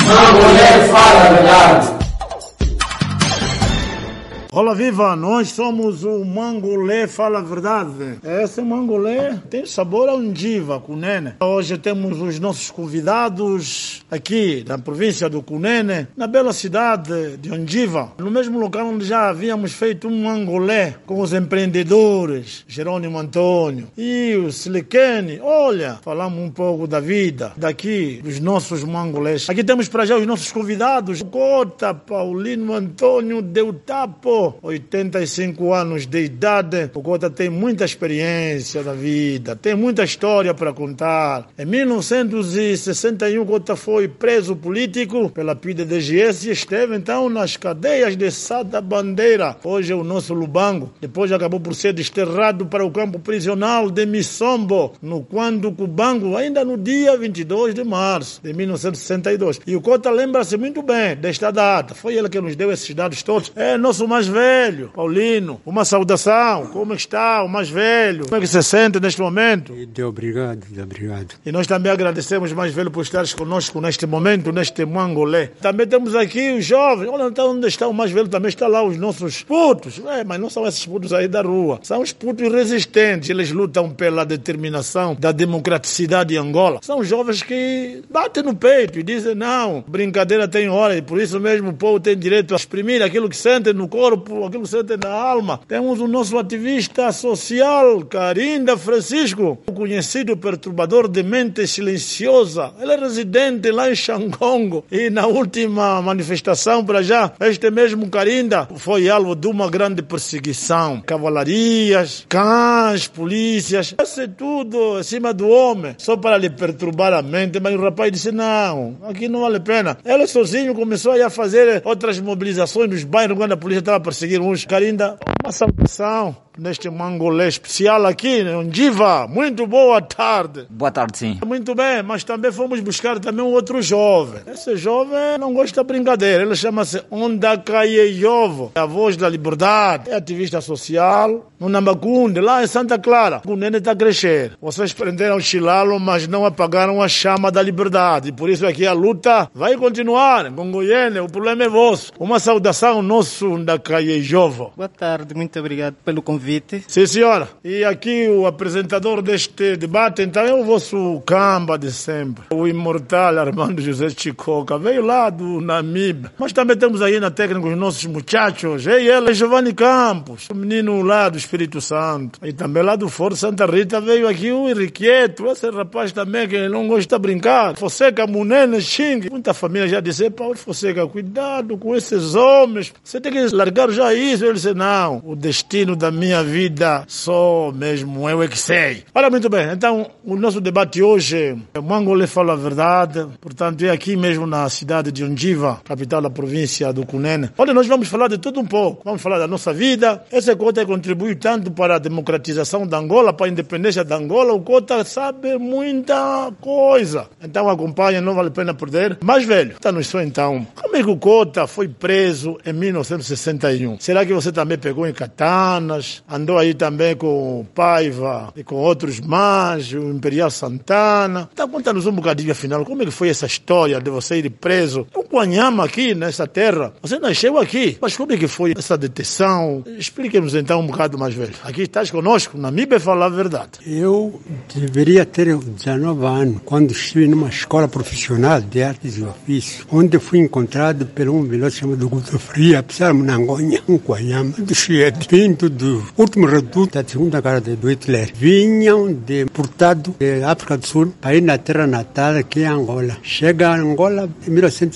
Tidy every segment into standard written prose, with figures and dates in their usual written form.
Mangolé fala a verdade. Olá, viva! Nós somos o Mangolé Fala a Verdade. Esse Mangolé tem sabor a Ondiva, Cunene. Hoje temos os nossos convidados aqui na província do Cunene, na bela cidade de Ondiva, no mesmo local onde já havíamos feito um Mangolé com os empreendedores, Jerônimo Antônio e o Silicene. Olha, falamos um pouco da vida daqui, dos nossos Mangolés. Aqui temos para já os nossos convidados, Cota Paulino Antônio Deutapo, 85 anos de idade. O Cota tem muita experiência da vida, tem muita história para contar. Em 1961, Cota foi preso político pela PIDE-DGS e esteve então nas cadeias de Sada Bandeira. Hoje é o nosso Lubango. Depois acabou por ser desterrado para o campo prisional de Missombo, no Quando Cubango, ainda no dia 22 de março de 1962. E o Cota lembra-se muito bem desta data. Foi ele que nos deu esses dados todos. É nosso mais velho, Paulino, uma saudação. Como está o mais velho? Como é que se sente neste momento? Obrigado. E nós também agradecemos, mais velho, por estares conosco neste momento, neste Mangolé. Também temos aqui os jovens. Olha, então, onde está o mais velho? Também está lá os nossos putos. Mas não são esses putos aí da rua. São os putos resistentes. Eles lutam pela determinação da democraticidade de Angola. São jovens que batem no peito e dizem, não, brincadeira tem hora. E por isso mesmo o povo tem direito a exprimir aquilo que sente no corpo, aquilo que sente na alma. Temos o nosso ativista social, Carinda Francisco, o conhecido perturbador de mente silenciosa. Ele é residente lá em Xangongo e na última manifestação para já, este mesmo Carinda foi alvo de uma grande perseguição. Cavalarias, cães, polícias, isso é tudo em cima do homem, só para lhe perturbar a mente. Mas o rapaz disse, não, aqui não vale a pena. Ele sozinho começou a fazer outras mobilizações nos bairros quando a polícia estava perseguir uns. Carinda, uma saudação neste Mangolé especial aqui, né? Ondiva, muito boa tarde. Boa tarde, sim. Muito bem, mas também fomos buscar também um outro jovem. Esse jovem não gosta de brincadeira, ele chama-se Ondakayeyovo, a voz da liberdade, é ativista social, no Nambakunde, lá em Santa Clara. O Nene está a crescer. Vocês prenderam o Chilalo, mas não apagaram a chama da liberdade, e por isso aqui a luta vai continuar. Congoiene, o problema é vosso. Uma saudação nosso Ondakayeyovo. Boa tarde, muito obrigado pelo convite. Sim, senhora. E aqui o apresentador deste debate, então, é o vosso camba de sempre, o imortal Armando José Chicoca. Veio lá do Namíbia. Mas também temos aí na técnica os nossos muchachos. E ele, Giovanni Campos, o menino lá do Espírito Santo. E também lá do Foro Santa Rita veio aqui o Henriqueto, esse rapaz também que não gosta de brincar. Fonseca, Munene, Xing. Muita família já disse, Paulo Fonseca, cuidado com esses homens. Você tem que largar já isso. Ele disse, não, o destino da minha vida só mesmo eu é que sei. Olha, muito bem, então o nosso debate hoje é Mangolé Fala a Verdade, portanto é aqui mesmo na cidade de Ondiva, capital da província do Cunene. Olha, nós vamos falar de tudo um pouco, vamos falar da nossa vida. Esse Cota contribui tanto para a democratização da Angola, para a independência da Angola. O Cota sabe muita coisa, então acompanha, não vale a pena perder. Mais velho, está-nos só então, como é que o Cota foi preso em 1961? Será que você também pegou em katanas? Andou aí também com o Paiva e com outros mais, o Imperial Santana. Então, conta-nos um bocadinho, afinal, como é que foi essa história de você ir preso? Um Guanhama aqui, nessa terra. Você nasceu aqui, mas como é que foi essa detenção? Explique-nos então um bocado, mais velho. Aqui estás conosco, na MIBE Fala a Verdade. Eu deveria ter 19 anos, quando estive numa escola profissional de artes e ofícios, onde fui encontrado por um veloz chamado Guto Fria, apesar de Nangonha, um Guanhama, do Chiete, vindo do último reduto da segunda guerra do Hitler. Vinham deportados de África do Sul para ir na terra natal, que é Angola. Chega a Angola em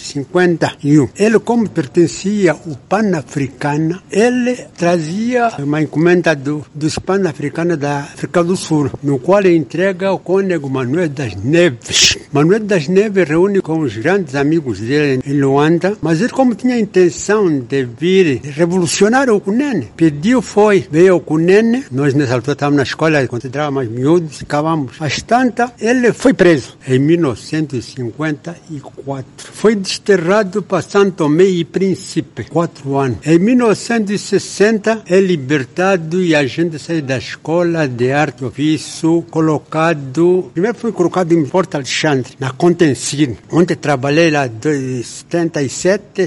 1951. Ele, como pertencia ao Pan-Africana, ele trazia uma encomenda dos Pan-Africanos da África do Sul, no qual ele entrega ao cônego Manuel das Neves. Manuel das Neves reúne com os grandes amigos dele em Luanda, mas ele, como tinha a intenção de vir revolucionar o Cunene, veio ao Cunene. Nós nessa altura estávamos na escola, considerávamos mais miúdos, ficávamos bastante. Ele foi preso em 1954. Foi desterrado encerrado para São Tomé e Príncipe, 4 anos. Em 1960 é libertado e a gente sai da escola de arte e ofício, colocado... Primeiro foi colocado em Porto Alexandre, na Contensino, onde trabalhei lá de 77,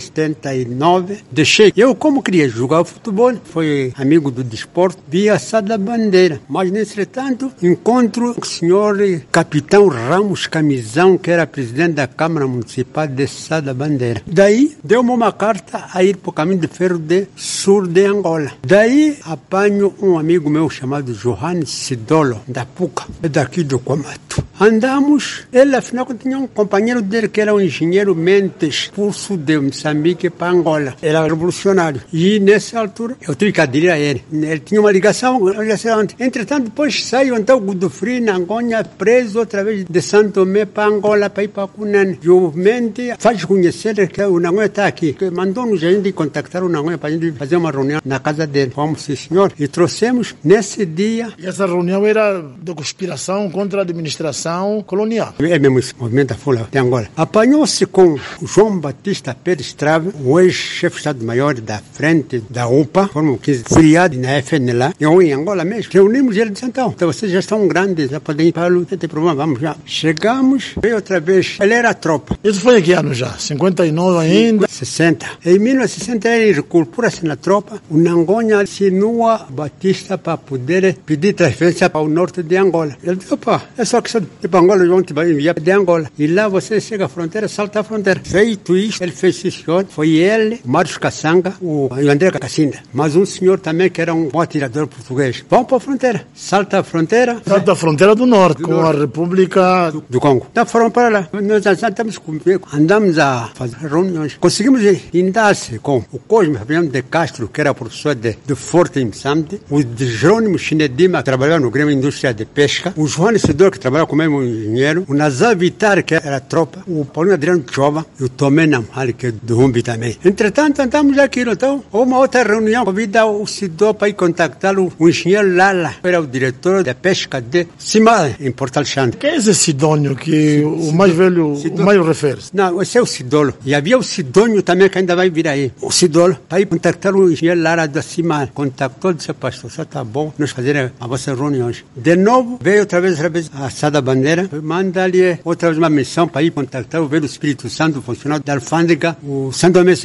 79. Deixei. Eu, como queria jogar futebol, fui amigo do desporto, vi a Sá da Bandeira. Mas, nesse tanto, encontro o senhor Capitão Ramos Camisão, que era presidente da Câmara Municipal de Sá da Bandeira. Daí, deu-me uma carta a ir para o caminho de ferro de sul de Angola. Daí, apanho um amigo meu chamado Johannes Sidolo, da Puca, daqui do Comato. Andamos, ele afinal tinha um companheiro dele que era um engenheiro Mendes, expulso de Moçambique para Angola. Era revolucionário. E nessa altura eu tive que aderir a ele. Ele tinha uma ligação, entretanto depois saiu então Godofredo na Angonha, preso outra vez de São Tomé para Angola, para ir para Cunane. E o Mendes faz conhecer que o Nangonha está aqui, que mandou-nos a gente contactar o Nangonha para a gente fazer uma reunião na casa dele. Vamos, sim senhor, e trouxemos nesse dia. E essa reunião era de conspiração contra a administração colonial. É mesmo esse movimento da Folha de Angola. Apanhou-se com o João Batista Pérez Trave, o ex-chefe de Estado-Maior da frente da UPA, foram 15 feriados na FNLA, eu em Angola mesmo. Reunimos ele e disse, então vocês já estão grandes, já podem ir para a luta, não tem problema, vamos já. Chegamos, veio outra vez, ele era a tropa. Isso foi em que ano já? 59 ainda? 60. Em 1960 ele incorpora-se na tropa, o Nangonha assinou Batista para poder pedir transferência para o norte de Angola. Ele disse, opa, é só questão de ir para Angola, vão te enviar de Angola. E lá você chega à fronteira, salta a fronteira. Feito isso, ele fez isso, senhor. Foi ele, o Marcos Caçanga, o André Cacinda. Mas um senhor também que era um bom atirador português. Vão para a fronteira. Salta a fronteira. Salta a fronteira do norte, com a República do Congo. Então foram para lá. Nós estamos comigo. Andamos a fazer reuniões. Conseguimos andar-se com o Cosme Fabiano de Castro, que era professor de Forte em Moçambique, o de Jerônimo Chinedima, que trabalhava no Grêmio Indústria de Pesca, o João Sidor, que trabalhava como engenheiro, o Nazar Vitar, que era tropa, o Paulinho Adriano Chova e o Tomé Namhali, que é do Rumbi também. Entretanto, andamos aquilo. Então, uma outra reunião, convida o Sidor para ir contactá-lo, o engenheiro Lala, que era o diretor da pesca de Cima, em Porto Alexandre. Quem é esse Sidônio que o mais velho, o mais refere-se? Não, esse é o Sidolo. E havia o Sidônio também, que ainda vai vir aí. O Sidolo, para ir contactar o engenheiro Lara da Cima. Contactou e disse, pastor, só está bom nós fazermos as vossas reuniões. De novo, veio outra vez a Sá da Bandeira, manda-lhe outra vez uma missão para ir contactar o velho Espírito Santo, funcionário da alfândega, o Santo Tomé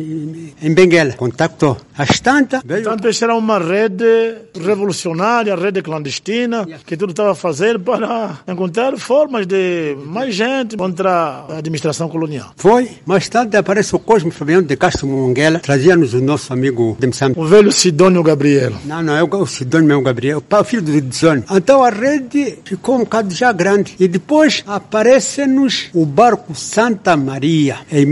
em Benguela. Contactou. Às tantas, veio... Portanto, esta era uma rede revolucionária, rede clandestina, que tudo estava a fazer para encontrar formas de mais gente contra a administração colonial. Foi. Mais tarde aparece o Cosme Fabiano de Castro Monguela, trazia-nos o nosso amigo de Moçambique. O velho Sidônio Gabriel. Não, é o Sidônio mesmo, Gabriel, o filho do Sidônio. Então a rede ficou um bocado já grande. E depois aparece-nos o barco Santa Maria, em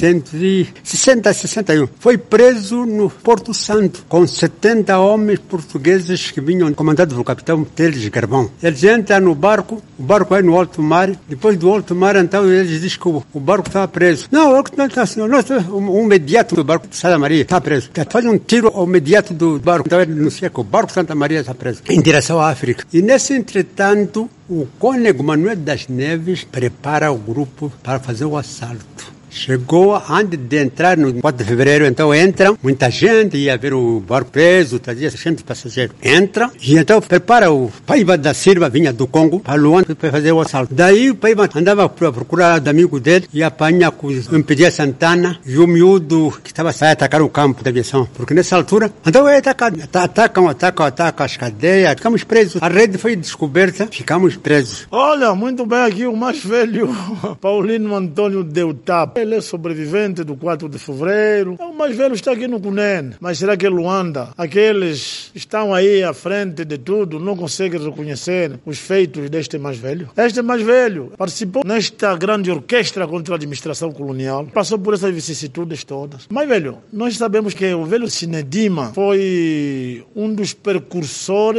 1960, 61. Foi preso no Porto Santo, com 70 homens portugueses que vinham comandados pelo capitão Teles Garbão. Eles entram no barco, o barco vai no alto mar. Depois do alto mar, então, eles dizem que o barco estava preso. Não, o barco não está assim. O imediato do barco de Santa Maria está preso. Faz um tiro ao imediato do barco. Então ele anuncia que o barco Santa Maria está preso, em direção à África. E nesse entretanto, o cônego Manuel das Neves prepara o grupo para fazer o assalto. Chegou antes de entrar no 4 de fevereiro, então entram, muita gente, ia ver o barco preso, trazia 600 passageiros. Entra e então prepara o Paiva da Silva, vinha do Congo, para Luanda para fazer o assalto. Daí o Paiva andava a procurar do amigo dele e apanha com o Impedia Santana e o miúdo que estava a atacar o campo da aviação. Porque nessa altura, então é atacado. Atacam as cadeias, ficamos presos. A rede foi descoberta, ficamos presos. Olha, muito bem aqui o mais velho, Paulino Antônio Deutap. Ele é sobrevivente do 4 de fevereiro. O mais velho está aqui no Cunene. Mas será que Luanda, aqueles que estão aí à frente de tudo, não conseguem reconhecer os feitos deste mais velho? Este mais velho participou nesta grande orquestra contra a administração colonial. Passou por essas vicissitudes todas. Mais velho, nós sabemos que o velho Chinedima foi um dos precursores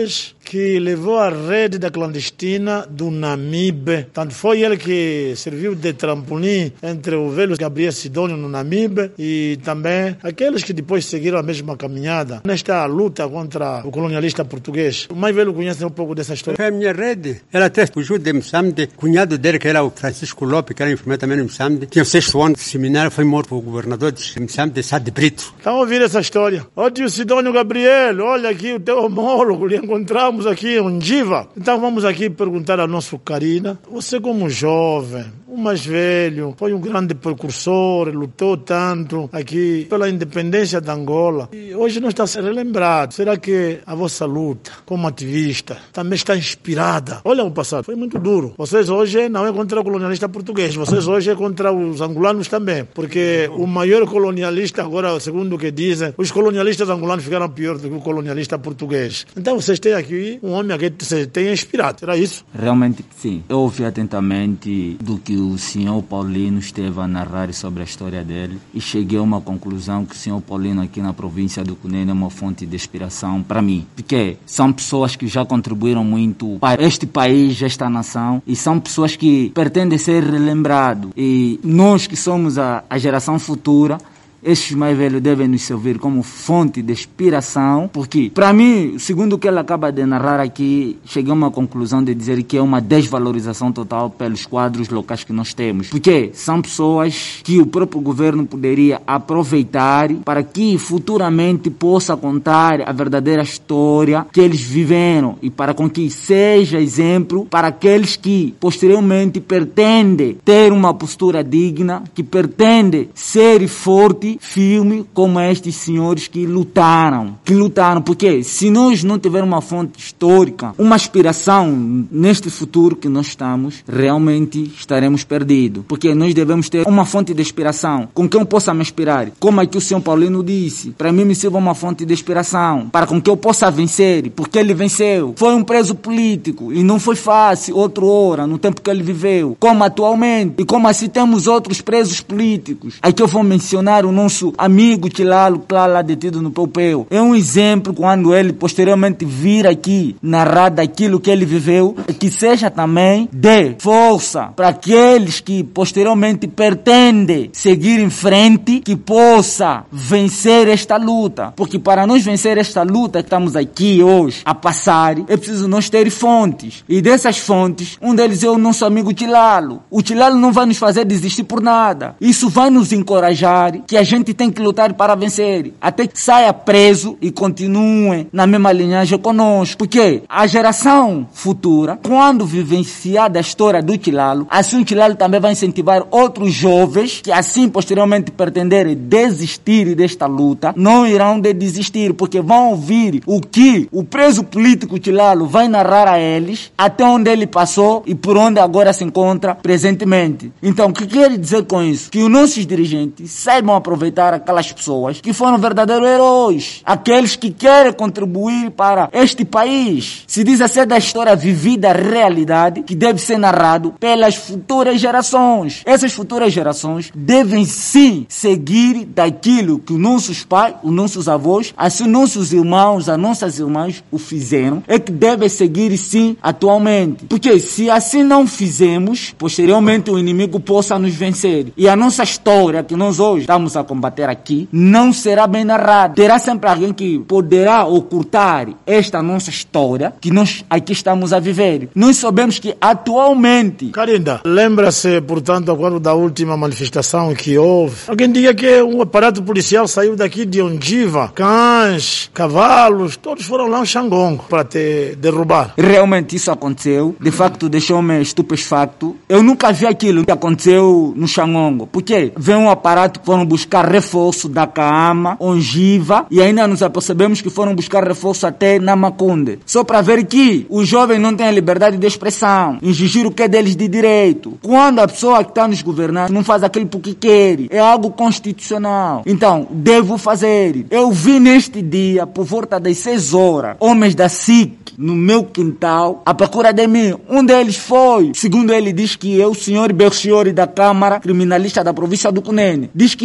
que levou a rede da clandestina do Namibe. Tanto foi ele que serviu de trampolim entre o velho Gabriel Sidônio no Namibe e também aqueles que depois seguiram a mesma caminhada nesta luta contra o colonialista português. O mais velho conhece um pouco dessa história. Foi a minha rede. Ela até fugiu de Msamde. O cunhado dele, que era o Francisco Lopes, que era enfermeiro também no Msamde, tinha o 6º ano de seminário, foi morto pelo governador de Msamde, Sá de Brito. Estão ouvindo essa história? Ó tio Sidônio Gabriel, olha aqui o teu homólogo, lhe encontramos aqui em Undiva. Então vamos aqui perguntar ao nosso Karina, você como jovem, o mais velho, foi um grande precursor, lutou tanto aqui pela independência da Angola e hoje não está sendo relembrado. Será que a vossa luta como ativista também está inspirada? Olha o passado, foi muito duro. Vocês hoje não é contra o colonialista português, vocês hoje é contra os angolanos também, porque o maior colonialista agora, segundo o que dizem, os colonialistas angolanos ficaram pior do que o colonialista português. Então vocês têm aqui um homem que vocês têm inspirado, será isso? Realmente sim. Eu ouvi atentamente do que o senhor Paulino esteve a narrar sobre a história dele e cheguei a uma conclusão que o senhor Paulino aqui na província do Cunene é uma fonte de inspiração para mim, porque são pessoas que já contribuíram muito para este país, esta nação, e são pessoas que pretendem ser relembrados, e nós que somos a geração futura, estes mais velhos devem nos servir como fonte de inspiração, porque, para mim, segundo o que ele acaba de narrar aqui, cheguei a uma conclusão de dizer que é uma desvalorização total pelos quadros locais que nós temos. Porque são pessoas que o próprio governo poderia aproveitar para que futuramente possa contar a verdadeira história que eles viveram e para com que seja exemplo para aqueles que posteriormente pretendem ter uma postura digna, que pretendem ser forte, firme como estes senhores que lutaram, porque se nós não tivermos uma fonte histórica, uma inspiração neste futuro que nós estamos, realmente estaremos perdidos, porque nós devemos ter uma fonte de inspiração, com quem eu possa me inspirar, como aqui o senhor Paulino disse, para mim me sirva uma fonte de inspiração, para com que eu possa vencer, porque ele venceu, foi um preso político, e não foi fácil, outra hora, no tempo que ele viveu, como atualmente, e como assim temos outros presos políticos, aqui eu vou mencionar o nosso amigo Tilalo, que lá detido no Popeu. É um exemplo quando ele posteriormente vir aqui narrar daquilo que ele viveu, que seja também de força para aqueles que posteriormente pretendem seguir em frente, que possa vencer esta luta. Porque para nós vencer esta luta que estamos aqui hoje a passar, é preciso nós ter fontes. E dessas fontes, um deles é o nosso amigo Tilalo. O Tilalo não vai nos fazer desistir por nada. Isso vai nos encorajar que a gente tem que lutar para vencer, até que saia preso e continue na mesma linhagem conosco. Porque a geração futura, quando vivenciar da história do Tilalo, assim o Tilalo também vai incentivar outros jovens que assim posteriormente pretenderem desistir desta luta, não irão desistir, porque vão ouvir o que o preso político Tilalo vai narrar a eles, até onde ele passou e por onde agora se encontra presentemente. Então, o que quer dizer com isso? Que os nossos dirigentes saibam aproveitar aquelas pessoas que foram verdadeiros heróis, aqueles que querem contribuir para este país. Se diz a ser da história vivida, a realidade que deve ser narrado pelas futuras gerações. Essas futuras gerações devem sim seguir daquilo que os nossos pais, os nossos avós, assim nossos irmãos, as nossas irmãs o fizeram, é que devem seguir sim atualmente. Porque se assim não fizermos, posteriormente o inimigo possa nos vencer. E a nossa história que nós hoje estamos a combater aqui não será bem narrada. Terá sempre alguém que poderá ocultar esta nossa história que nós aqui estamos a viver. Nós sabemos que atualmente... Karinda, lembra-se, portanto, agora da última manifestação que houve. Alguém diga que um aparato policial saiu daqui de Undiva, cães, cavalos, todos foram lá ao Xangongo para te derrubar. Realmente isso aconteceu. De facto, deixou-me estupefacto. Eu nunca vi aquilo que aconteceu no Xangongo. Porque veio um aparato que foram buscar reforço da Caama, Undiva, e ainda nos apercebemos que foram buscar reforço até na Macunde. Só para ver que os jovens não têm a liberdade de expressão, exigir o que é deles de direito. Quando a pessoa que está nos governando não faz aquilo porque quer, é algo constitucional. Então, devo fazer. Eu vi neste dia, por volta das 6 horas, homens da SIC no meu quintal, à procura de mim. Um deles foi, segundo ele diz que é o senhor Berchiori da Câmara Criminalista da província do Cunene. Diz que simplesmente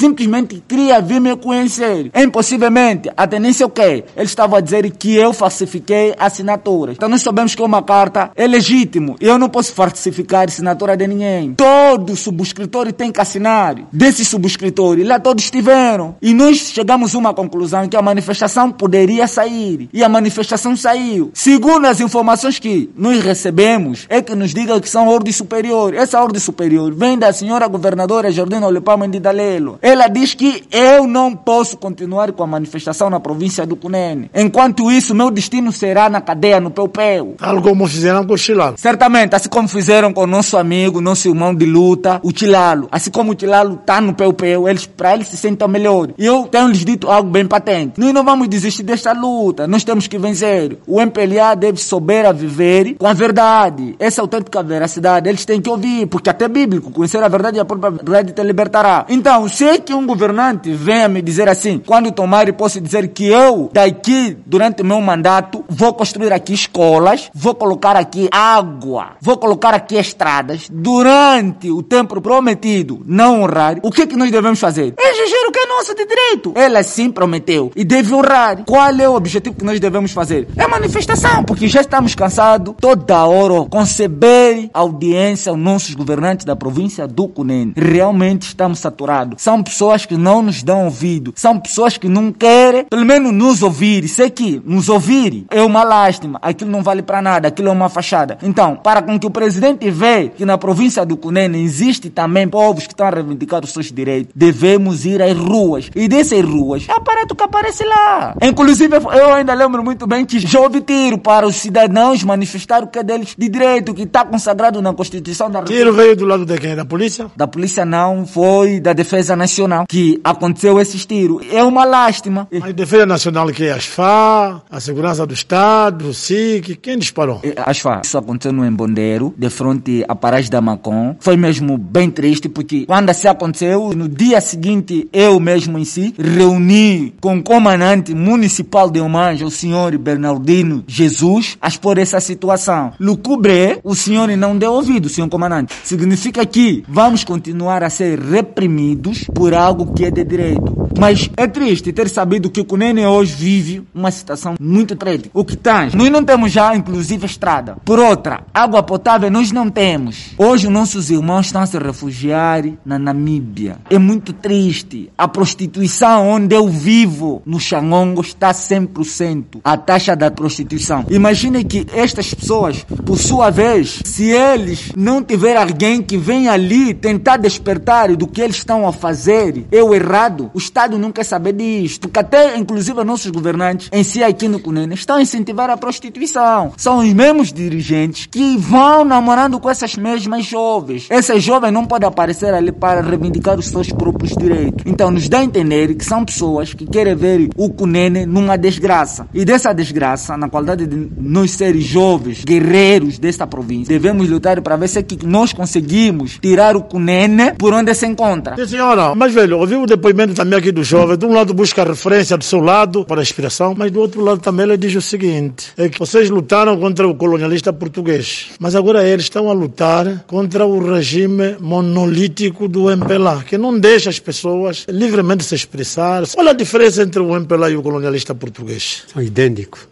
simplesmente queria vir me conhecer. Impossivelmente, a tendência é o quê? Ele estava a dizer que eu falsifiquei assinaturas. Então nós sabemos que uma carta é legítimo e eu não posso falsificar a assinatura de ninguém. Todo subscritor tem que assinar. Desses subscritores, lá todos estiveram. E nós chegamos a uma conclusão que a manifestação poderia sair. E a manifestação saiu. Segundo as informações que nós recebemos, é que nos diga que são ordens superiores. Essa ordem superior vem da senhora governadora Jordina Olipama Ndidalelo. Ela diz que eu não posso continuar com a manifestação na província do Cunene. Enquanto isso, meu destino será na cadeia, no Peu-Peu. Tal como fizeram com o Chilalo. Certamente, assim como fizeram com o nosso amigo, nosso irmão de luta, o Chilalo. Assim como o Chilalo está no Peu-Peu, para eles se sentem melhor. E eu tenho lhes dito algo bem patente. Nós não vamos desistir desta luta. Nós temos que vencer. O MPLA deve souber a viver com a verdade. Essa autêntica veracidade, eles têm que ouvir, porque até bíblico, conhecer a verdade e a própria verdade te libertará. Então, se é que um governante venha me dizer assim, quando tomar posso dizer que eu, daqui, durante o meu mandato, vou construir aqui escolas, vou colocar aqui água, vou colocar aqui estradas, durante o tempo prometido, não honrar, o que é que nós devemos fazer? Exigir o que é nosso de direito. Ela sim prometeu e deve honrar. Qual é o objetivo que nós devemos fazer? É manifestação, porque já estamos cansados toda hora conceber audiência aos nossos governantes da província do Cunene. Realmente estamos saturados. São pessoas que não nos dão ouvido. São pessoas que não querem, pelo menos, nos ouvir. Sei que nos ouvir é uma lástima. Aquilo não vale para nada. Aquilo é uma fachada. Então, para com que o presidente veja que na província do Cunene existe também povos que estão a reivindicar os seus direitos, devemos ir às ruas. E dessas ruas, é aparato que aparece lá. Inclusive, eu ainda lembro muito bem que já houve tiro para os cidadãos manifestar o que é deles de direito, que está consagrado na Constituição da República. Tiro veio do lado de quem? Da polícia? Da polícia não, foi da Defesa Nacional que aconteceu esses tiros. É uma lástima. Mas Defesa Nacional que é a ASFA, a Segurança do Estado, o SIC, quem disparou? A ASFA. Isso aconteceu no Embondeiro, de frente à Paragem da Macon. Foi mesmo bem triste, porque quando assim aconteceu, no dia seguinte, eu mesmo em si, reuni com o comandante municipal de Homanja, o senhor Bernardino Jesus, a expor essa situação. Lucubre, o senhor não deu ouvido, senhor comandante. Significa que vamos continuar a ser reprimidos por algo que é de direito. Mas é triste ter sabido que o Cunene hoje vive uma situação muito triste. O que tem? Nós não temos já, inclusive, estrada. Por outra, água potável nós não temos. Hoje, nossos irmãos estão a se refugiar na Namíbia. É muito triste. A prostituição onde eu vivo, no Xangongo, está 100%. A taxa da prostituição. Imagine que estas pessoas, por sua vez, se eles não tiverem alguém que venha ali tentar despertar do que eles estão a fazer, é o errado. O Estado não quer saber disto. Porque até, inclusive, nossos governantes em si aqui no Cunene estão a incentivar a prostituição. São os mesmos dirigentes que vão namorando com essas mesmas jovens. Essas jovens não podem aparecer ali para reivindicar os seus próprios direitos. Então, nos dá a entender que são pessoas que querem ver o Cunene numa desgraça. E dessa desgraça, na qualidade de nós seres jovens, guerreiros desta província, devemos lutar para ver se é que nós conseguimos tirar o Cunene por onde se encontra. Sim, senhora, mas velho, ouviu o depoimento também aqui do jovem. De um lado busca referência do seu lado para a inspiração, mas do outro lado também ele diz o seguinte, é que vocês lutaram contra o colonialista português, mas agora eles estão a lutar contra o regime monolítico do MPLA, que não deixa as pessoas livremente se expressar. Olha a diferença entre o MPLA e o colonialista português. São idênticos,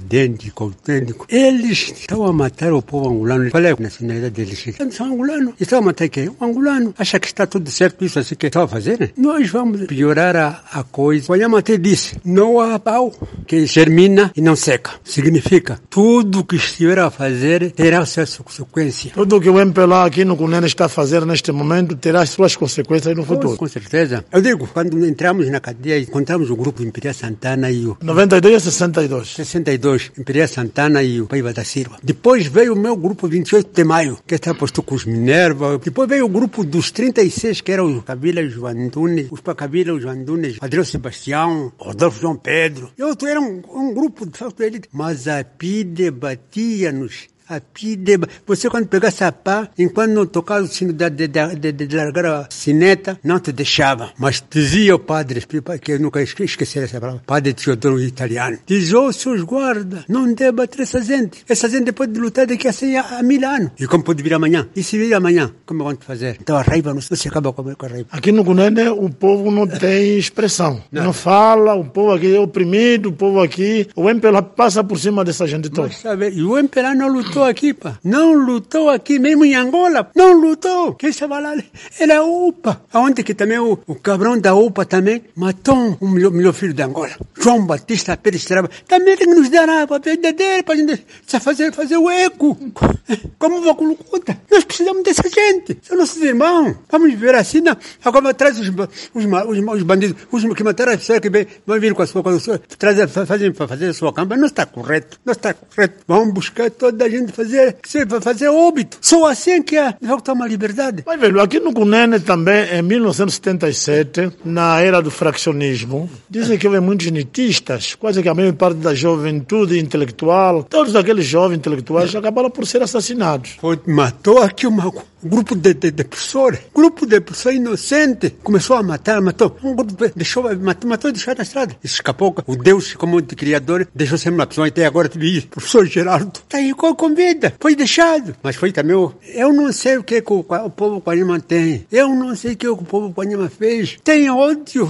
autênticos. Eles estão a matar o povo angolano. Qual é a nacionalidade deles? São angolanos. Estão a matar quem? O angolano. Acha que está tudo certo isso assim que estão a fazer? Né? Nós vamos piorar a coisa. O Nhama até disse, não há pau que germina e não seca. Significa, tudo que estiver a fazer terá sua consequência. Tudo que o MPLA aqui no Cunene está a fazer neste momento terá suas consequências no futuro. Com certeza. Eu digo, quando entramos na cadeia, encontramos o grupo Imperial Santana e o... 92 a 62. 62, Imperial Santana e o Paiva da Silva. Depois veio o meu grupo 28 de maio, que está posto com os Minerva. Depois veio o grupo dos 36, que eram os Kabila e os Joandunes, os Kabila e os Joandunes, Adriano Sebastião, Rodolfo João Pedro. E outro era um grupo de falta de elite. Mas a PIDE batia-nos a pide. Você quando pegasse a pá, enquanto não tocava o sino de largar a sineta, não te deixava. Mas dizia o padre, que eu nunca esqueci essa palavra, padre Teodoro italiano, diz, seus guardas, não deve bater essa gente. Essa gente pode lutar daqui a 1000 anos. E como pode vir amanhã? E se vir amanhã, como vão fazer? Então a raiva não se acaba com a raiva. Aqui no Cunene o povo não tem expressão. Não fala, o povo aqui é oprimido, o povo aqui... O MPLA passa por cima dessa gente toda. Mas, sabe, e o MPLA não lutou aqui, pá. Não lutou aqui, mesmo em Angola. Não lutou. Quem estava lá? Era a UPA. Aonde que também o cabrão da UPA também matou o melhor filho de Angola. João Batista Pérez Traba. Também tem que nos dar a vida dele para a gente fazer o eco. Como vou colocar? Nós precisamos dessa gente. São nossos irmãos. Vamos viver assim, não. Agora traz os bandidos, os que mataram a pessoa que vão vir com a sua fazer a sua campanha. Não está correto. Não está correto. Vamos buscar toda a gente fazer óbito. Só assim que vai ter uma liberdade. Mas, velho, aqui no Cunene também, em 1977, na era do fraccionismo, dizem que houve muitos nitistas, quase que a maior parte da juventude intelectual, todos aqueles jovens intelectuais acabaram por ser assassinados. Matou aqui um grupo de professores, inocente, começou a matou, um grupo matou e deixou na estrada. Escapou, o Deus, como de criador, deixou sempre uma pessoa, até agora teve professor Geraldo, tá aí com vida, foi deixado. Mas foi também, eu não sei o que o povo Quanima tem, eu não sei o que o povo Quanima fez, tem ódio,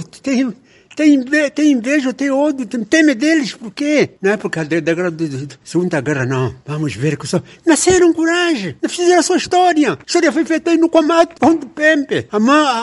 tem inveja, tem ódio, tem teme deles, por quê? Não é por causa da Segunda Guerra, não. Vamos ver que só nasceram coragem, não fizeram a sua história. A história foi feita aí no Comato, onde Pempe, a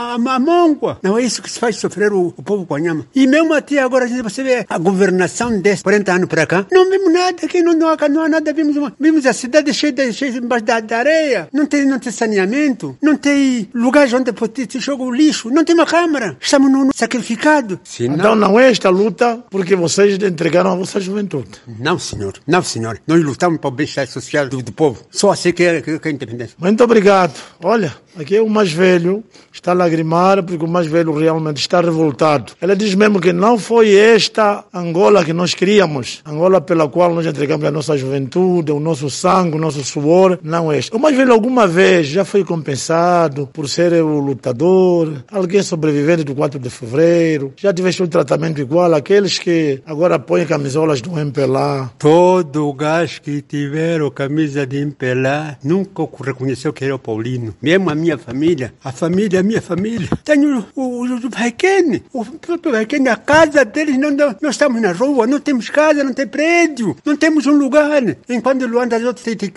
Mongua. Não é isso que se faz sofrer o povo Quanhama. E mesmo até agora, você vê a governação desses 40 anos para cá, não vimos nada aqui, não há nada, vimos a cidade cheia embaixo da areia, não tem saneamento, não tem lugar onde se joga o lixo, não tem uma câmara, estamos no sacrificado. Então não é esta luta porque vocês entregaram a vossa juventude. Não, senhor. Nós lutamos para o bem-estar social do povo. Só assim que é a independência. Muito obrigado. Olha, aqui é o mais velho, está a lagrimar porque o mais velho realmente está revoltado. Ele diz mesmo que não foi esta Angola que nós queríamos. Angola pela qual nós entregamos a nossa juventude, o nosso sangue, o nosso suor. Não é esta. O mais velho alguma vez já foi compensado por ser o lutador, alguém sobrevivente do 4 de fevereiro, já tivesse um tratamento igual àqueles que agora põem camisolas do MPLA. Todo gás que tiveram camisa de MPLA nunca reconheceu que era o Paulino. Mesmo a minha família, minha família. Tenho o Raikene, o próprio Raikene, a casa deles, nós estamos na rua, não temos casa, não tem prédio, não temos um lugar. Enquanto Luanda, as outras têm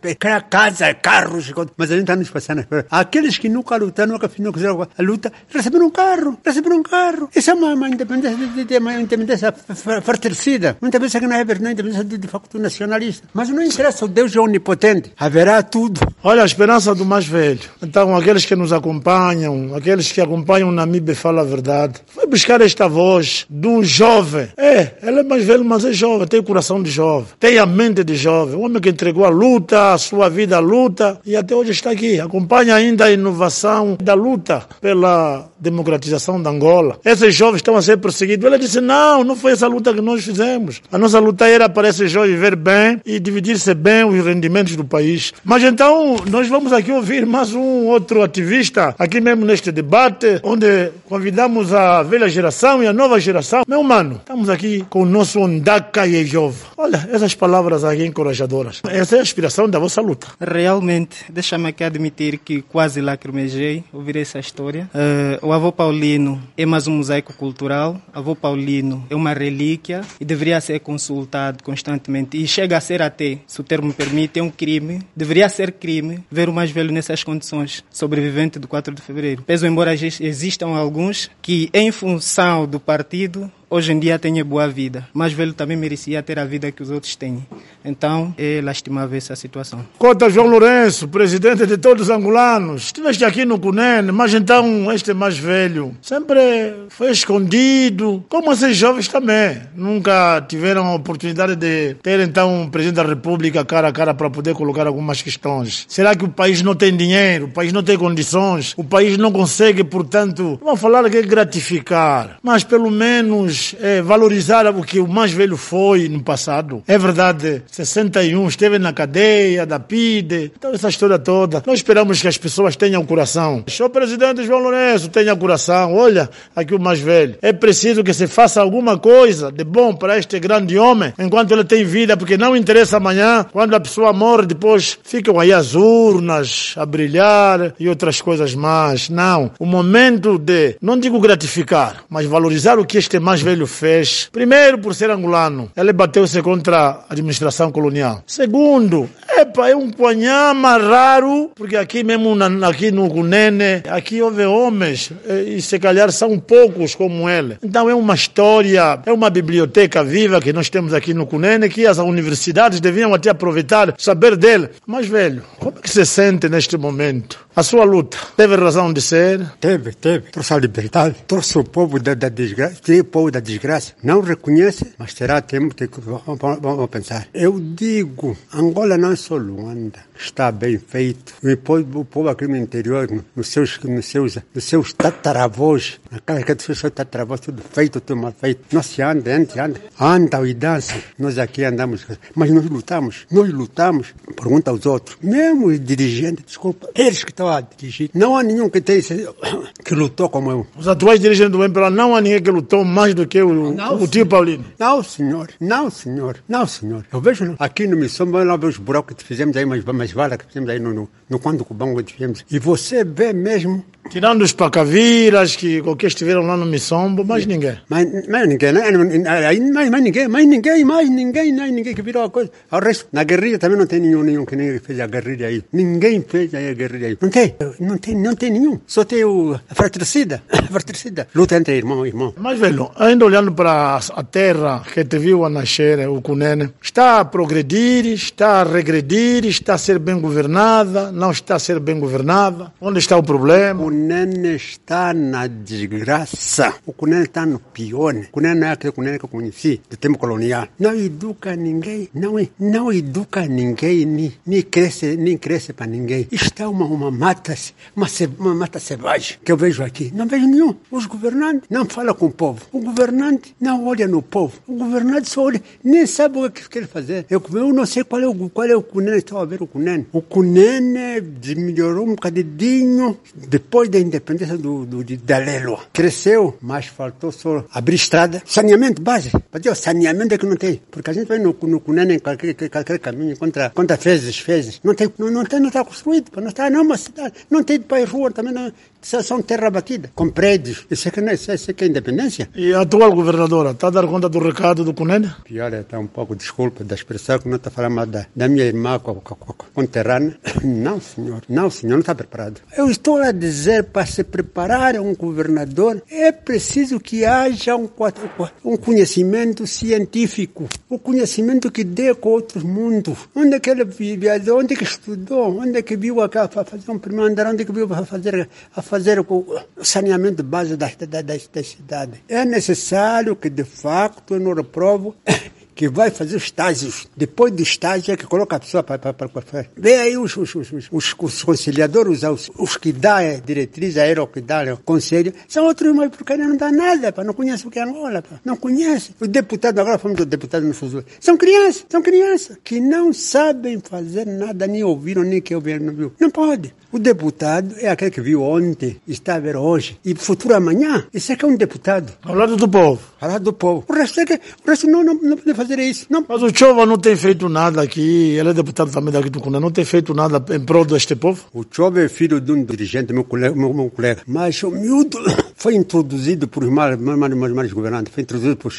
casa, carros, mas a gente está nos passando. Aqueles que nunca lutaram, nunca fizeram a luta, receberam um carro. Isso é uma independência fratricida. Uma independência que não é verdade, independência de facto nacionalista. Mas não interessa, o Deus é onipotente. Haverá tudo. Olha a esperança do mais velho. Então, aqueles que nos acompanham, aqueles que acompanham na MIB Fala a Verdade, vai buscar esta voz de um jovem. Ele é mais velho, mas é jovem, tem o coração de jovem, tem a mente de jovem. Um homem que entregou a luta, a sua vida à luta, e até hoje está aqui. Acompanha ainda a inovação da luta pela democratização de Angola. Esses jovens estão a ser perseguidos. Ele disse, não foi essa luta que nós fizemos. A nossa luta era para esses jovens viver bem e dividir-se bem os rendimentos do país. Mas então, nós vamos aqui ouvir mais um outro ativista, aqui mesmo neste debate, onde convidamos a velha geração e a nova geração. Meu mano, estamos aqui com o nosso Ondaka Yejova. Olha, essas palavras aqui encorajadoras. Essa é a inspiração da vossa luta. Realmente, deixa-me aqui admitir que quase lacrimejei ouvir essa história. O avô Paulino é mais um mosaico cultural. O avô Paulino é uma relíquia e deveria ser consultado constantemente. E chega a ser até, se o termo permite, é um crime. Deveria ser crime ver o mais velho nessas condições, sobrevivente do 4 de fevereiro. Peso embora existam alguns que, em função do partido, hoje em dia tenha boa vida. O mais velho também merecia ter a vida que os outros têm. Então, é lastimável essa situação. Cota João Lourenço, presidente de todos os angolanos. Estiveste aqui no Cunene, mas então este mais velho sempre foi escondido. Como esses jovens também. Nunca tiveram a oportunidade de ter então um presidente da República cara a cara para poder colocar algumas questões. Será que o país não tem dinheiro? O país não tem condições? O país não consegue, portanto, vamos falar que é gratificar, mas pelo menos devemos valorizar o que o mais velho foi no passado. É verdade, 61 esteve na cadeia da PIDE, então essa história toda. Nós esperamos que as pessoas tenham coração. O presidente João Lourenço tenha coração. Olha, aqui o mais velho. É preciso que se faça alguma coisa de bom para este grande homem, enquanto ele tem vida, porque não interessa amanhã, quando a pessoa morre, depois ficam aí as urnas a brilhar e outras coisas mais. Não. O momento de, não digo gratificar, mas valorizar o que este mais velho fez. Primeiro, por ser angolano, ele bateu-se contra a administração colonial. Segundo, é um Quanyama raro, porque aqui mesmo, aqui no Cunene, aqui houve homens, e se calhar são poucos como ele. Então é uma história, é uma biblioteca viva que nós temos aqui no Cunene, que as universidades deviam até aproveitar, saber dele. Mas, velho, como é que se sente neste momento? A sua luta teve razão de ser? Teve. Trouxe a liberdade, trouxe o povo da desgraça, o povo da desgraça. Não reconhece, mas terá tempo que vamos pensar. Eu digo, Angola não é só Luanda, está bem feito. O povo aqui no interior, nos seus tataravós, naquelas que dos seus tataravós, tudo feito, tudo mal feito. Não se anda e dança. Nós aqui andamos, mas nós lutamos. Pergunta aos outros, mesmo os dirigentes, desculpa, eles que estão a dirigir, não há nenhum que lutou como eu. Os atuais dirigentes do MPLA, não há ninguém que lutou mais do que o tio Paulino. Não, senhor. Eu vejo aqui no Missão, lá ver os buracos que fizemos aí, mais valas que fizemos aí no quando o Cubango que fizemos. E você vê mesmo... Tirando os pacaviras que qualquer estiveram lá no Missombo, mais ninguém. Mais ninguém que virou a coisa. Ao resto, na guerrilha também não tem nenhum que nem fez a guerrilha aí. Ninguém fez a guerrilha aí. Não tem nenhum. Só tem a fratricida. Luta entre irmão e irmão. Mas, velho, ainda olhando para a terra que te viu a nascer, o Cunene, está a progredir, está a regredir, está a ser bem governada, não está a ser bem governada? Onde está o problema? O Cunene está na desgraça. O Cunene está no pior. O Cunene não é aquele Cunene que eu conheci do tempo colonial. Não educa ninguém. Não educa ninguém, nem cresce para ninguém. Isto é uma mata selvagem que eu vejo aqui. Não vejo nenhum. Os governantes não falam com o povo. O governante não olha no povo. O governante só olha, nem sabe o que quer fazer. Eu não sei qual é o Cunene. Estava a ver o Cunene. O Cunene melhorou um bocadinho depois da independência da Lelo. Cresceu, mas faltou só abrir estrada. Saneamento base. O saneamento é que não tem. Porque a gente vai no Cunene em qualquer caminho contra fezes. Não está construído. Não está uma cidade. Não tem para ir rua também. Não. São terra batida, com prédios. Isso é que é independência. E a atual governadora está a dar conta do recado do Cunene? Pior está um pouco, desculpa da expressão, que não está falando mal da minha irmã conterrânea. Não, senhor, não está preparado. Eu estou a dizer, para se preparar um governador, é preciso que haja um conhecimento científico, um conhecimento que dê com outros mundos. Onde é que ele viajou, onde é que estudou, onde é que viu a fazer um primeiro andar, onde é que viu a fazer o saneamento base da cidade. É necessário que, de facto, eu não reprovo, que vai fazer estágios. Depois do estágio é que coloca a pessoa para vê aí os conciliadores, os que dão a diretriz, o que dá o conselho, são outros, mas porque não dá nada, não conhece o que é Angola, não conhece. Os deputados, agora falamos dos deputados no futuro, são crianças que não sabem fazer nada, nem ouviram, nem que ouviram, não viu. Não pode. O deputado é aquele que viu ontem, está a ver hoje, e futuro amanhã. Esse é que é um deputado. Ao lado do povo. Ao lado do povo. O resto não pode fazer isso. Não. Mas o Chova não tem feito nada aqui, ele é deputado também daqui do Cunene, não tem feito nada em prol deste povo? O Chova é filho de um dirigente, meu colega. Mas o miúdo foi introduzido por mais governantes, foi introduzido por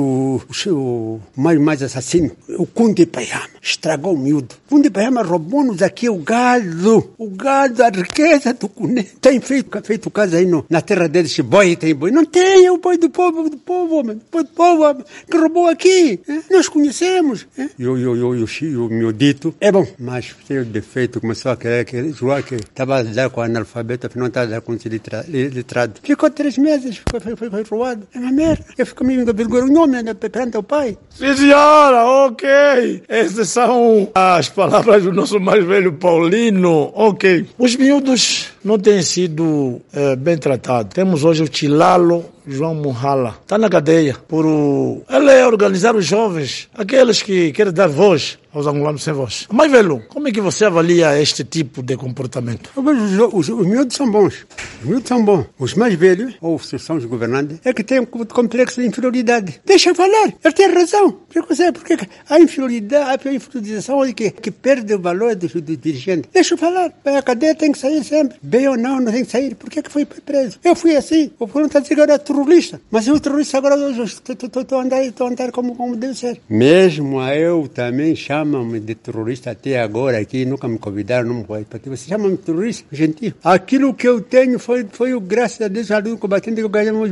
o mais assassino, o Kundi Payama. Estragou o miúdo. Kundi Payama roubou-nos aqui o gado, a riqueza do Cunene. Tem feito casa aí na terra deles, boi, tem boi. Não tem, é o boi do povo, homem. Boi do povo, que roubou aqui. Nós conhecemos. E o meu dito é bom, mas tem o defeito, começou a querer jogar que estava a dar com o analfabeto, afinal estava a dar com o litrado. Ficou 3 meses, foi roubado. É uma merda. Eu fico meio vergonhoso perante o pai. Sim, senhora, ok. Essas são as palavras do nosso mais velho Paulino. Ok. Os miúdos não têm sido bem tratados. Temos hoje o Chilalo, João Muhala, está na cadeia por ele é organizar os jovens, aqueles que querem dar voz aos angolanos sem voz. Mas, velho, como é que você avalia este tipo de comportamento? Eu vejo os miúdos são bons. Os miúdos são bons. Os mais velhos, ou se são os governantes, é que têm um complexo de inferioridade. Deixa falar. Ele tem razão. Porque a inferioridade, a inferiorização é que perde o valor do dirigente. Deixa falar. A cadeia tem que sair sempre. Bem ou não tem que sair. Por que foi preso? Eu fui assim. O fulano está dizendo que eu era terrorista. Mas eu terrorista agora estou a andar como deve ser. Mesmo eu também chamam-me de terrorista até agora aqui. Nunca me convidaram, não me foi. Você chama-me de terrorista? Gentil. Aquilo que eu tenho foi graças a Deus, a luta combatente que eu ganhamos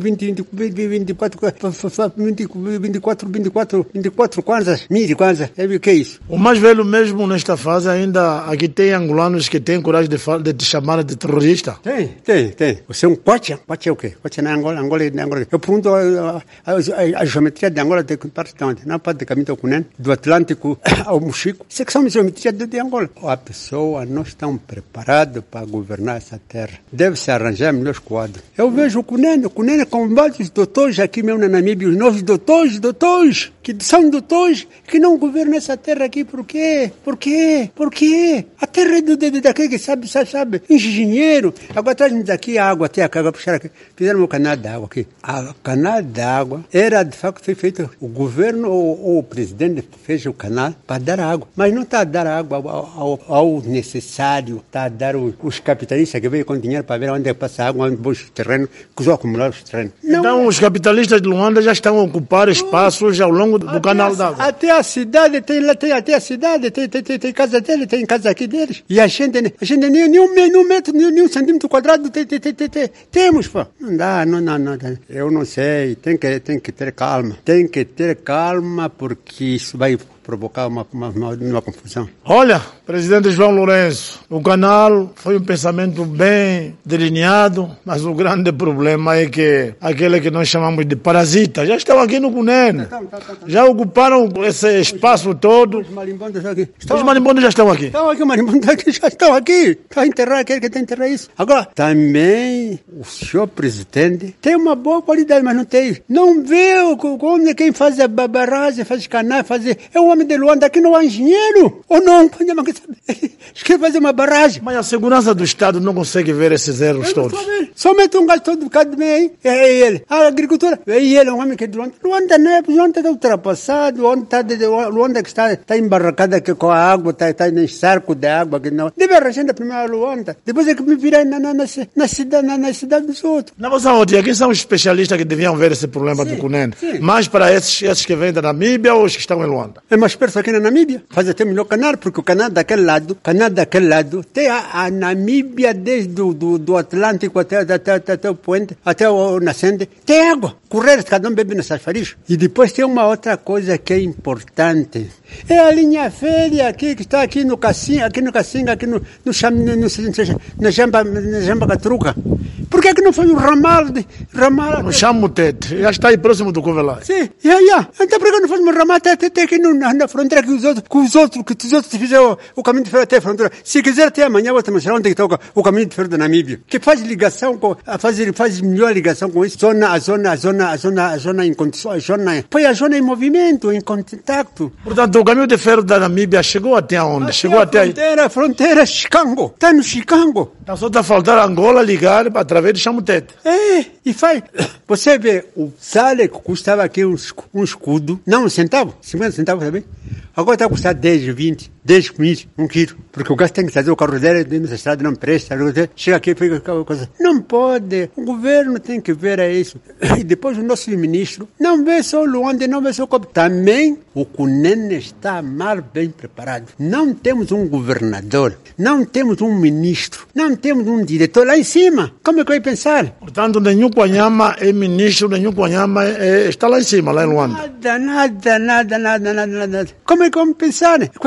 24 kwanzas, 1000 kwanzas. Sabe o que é isso? O mais velho mesmo nesta fase ainda, aqui tem angolanos que têm coragem de te chamar de terrorista? Tem. Você é um Kwacha? Kwacha é o quê? Kwacha não é Angola, Angola é Angola. Eu pergunto a geometria de Angola tem parte de onde? Na parte do caminho do Cunene, do Atlântico ao Mochico. Isso é que são geometria de Angola. A pessoa não está preparada para governar essa terra. Deve-se arranjar melhores quadros. Eu vejo o Cunene com vários doutores aqui mesmo na Namíbia, os novos doutores, que são doutores que não governam essa terra aqui. Por quê? A terra é daquele que sabe. Engenheiro. Agora traz-nos aqui a água, até a água, puxar aqui. Fizeram um canal de água aqui. A canal de água era, de facto, foi feito. O governo ou o presidente fez o canal para dar água. Mas não está a dar água ao necessário. Está a dar os capitalistas que veio com dinheiro para ver onde é que passa a água, onde os terrenos, que vão acumular os terrenos. Então os capitalistas de Luanda já estão a ocupar espaços ao longo do canal de água. Até a cidade, tem casa dele, tem casa aqui deles. E a gente nenhum metro, nenhum centímetro quadrado temos, pô. Não dá. Eu não sei, tem que ter calma. Tem que ter calma porque isso vai provocar uma confusão. Olha, presidente João Lourenço, o canal foi um pensamento bem delineado, mas o grande problema é que aquele que nós chamamos de parasitas já estão aqui no Cunene. Já ocuparam esse espaço todo. Os marimbondos aqui. Os marimbondos já estão aqui. Os marimbondos já estão aqui. Está enterrado aquele que tem que enterrar isso. Agora, também o senhor presidente tem uma boa qualidade, mas não tem. Não vê onde quem faz a barragem, faz canal, é um homem de Luanda, aqui não há engenheiro. Ou não? Quer fazer uma barragem. Mas a segurança do Estado não consegue ver esses erros todos. Somente um gajo todo bocado bem aí. É ele. A agricultura. É ele, um homem que é de Luanda. Luanda não é, Luanda está ultrapassado. Luanda que está embarracada com a água, está em cerco de água. Que não. Deve arranjar primeiro a Luanda. Depois é que me virar na cidade dos outros. Na vossa ótica, quem são os especialistas que deviam ver esse problema do Cunene? Mais para esses que vêm da Namíbia ou os que estão em Luanda? É mais perto aqui na Namíbia. Faz até melhor canal, porque o canal daquele lado tem a Namíbia desde do Atlântico até o Puente, até o Nascente. Tem água. Correr, cada um bebe nessas farinhas. E depois tem uma outra coisa que é importante. É a linha férrea aqui, que está aqui no Cacinga, na Jamba Catruca. Por que não foi o ramal? No Chamutete. Já está aí próximo do Covelai. Sim, então por que não faz um ramal até aqui na fronteira que os outros fizeram o caminho de ferro até a fronteira? Se quiser até amanhã, eu vou te mostrar onde está o caminho de ferro da Namíbia. Que faz ligação faz melhor ligação com isso. A zona em condição, põe a zona em movimento, em contato. Portanto, o caminho de ferro da Namíbia chegou até onde? Chegou até aí. A fronteira Chicango. Está no Chicango. Então só está a faltar Angola ligar através de Chamutete. E faz. Você vê, o sale que custava aqui um escudo, não um centavo, 50 centavos também. Agora está a custar 10, 20, 10 comidas, 1 quilo. Porque o gasto tem que trazer o carro dele dentro da estrada, não presta. Chega aqui e fica aquela coisa. Não pode. O governo tem que ver isso. E depois o nosso ministro não vê só o Luanda, não vê só o Copa. Também o Cunene está mal bem preparado. Não temos um governador, não temos um ministro, não temos um diretor lá em cima. Como é que eu ia pensar? Portanto, nenhum Quanyama é ministro, nenhum Quanyama está lá em cima, lá em Luanda. Nada. Como é que vamos pensar? Quanyama não é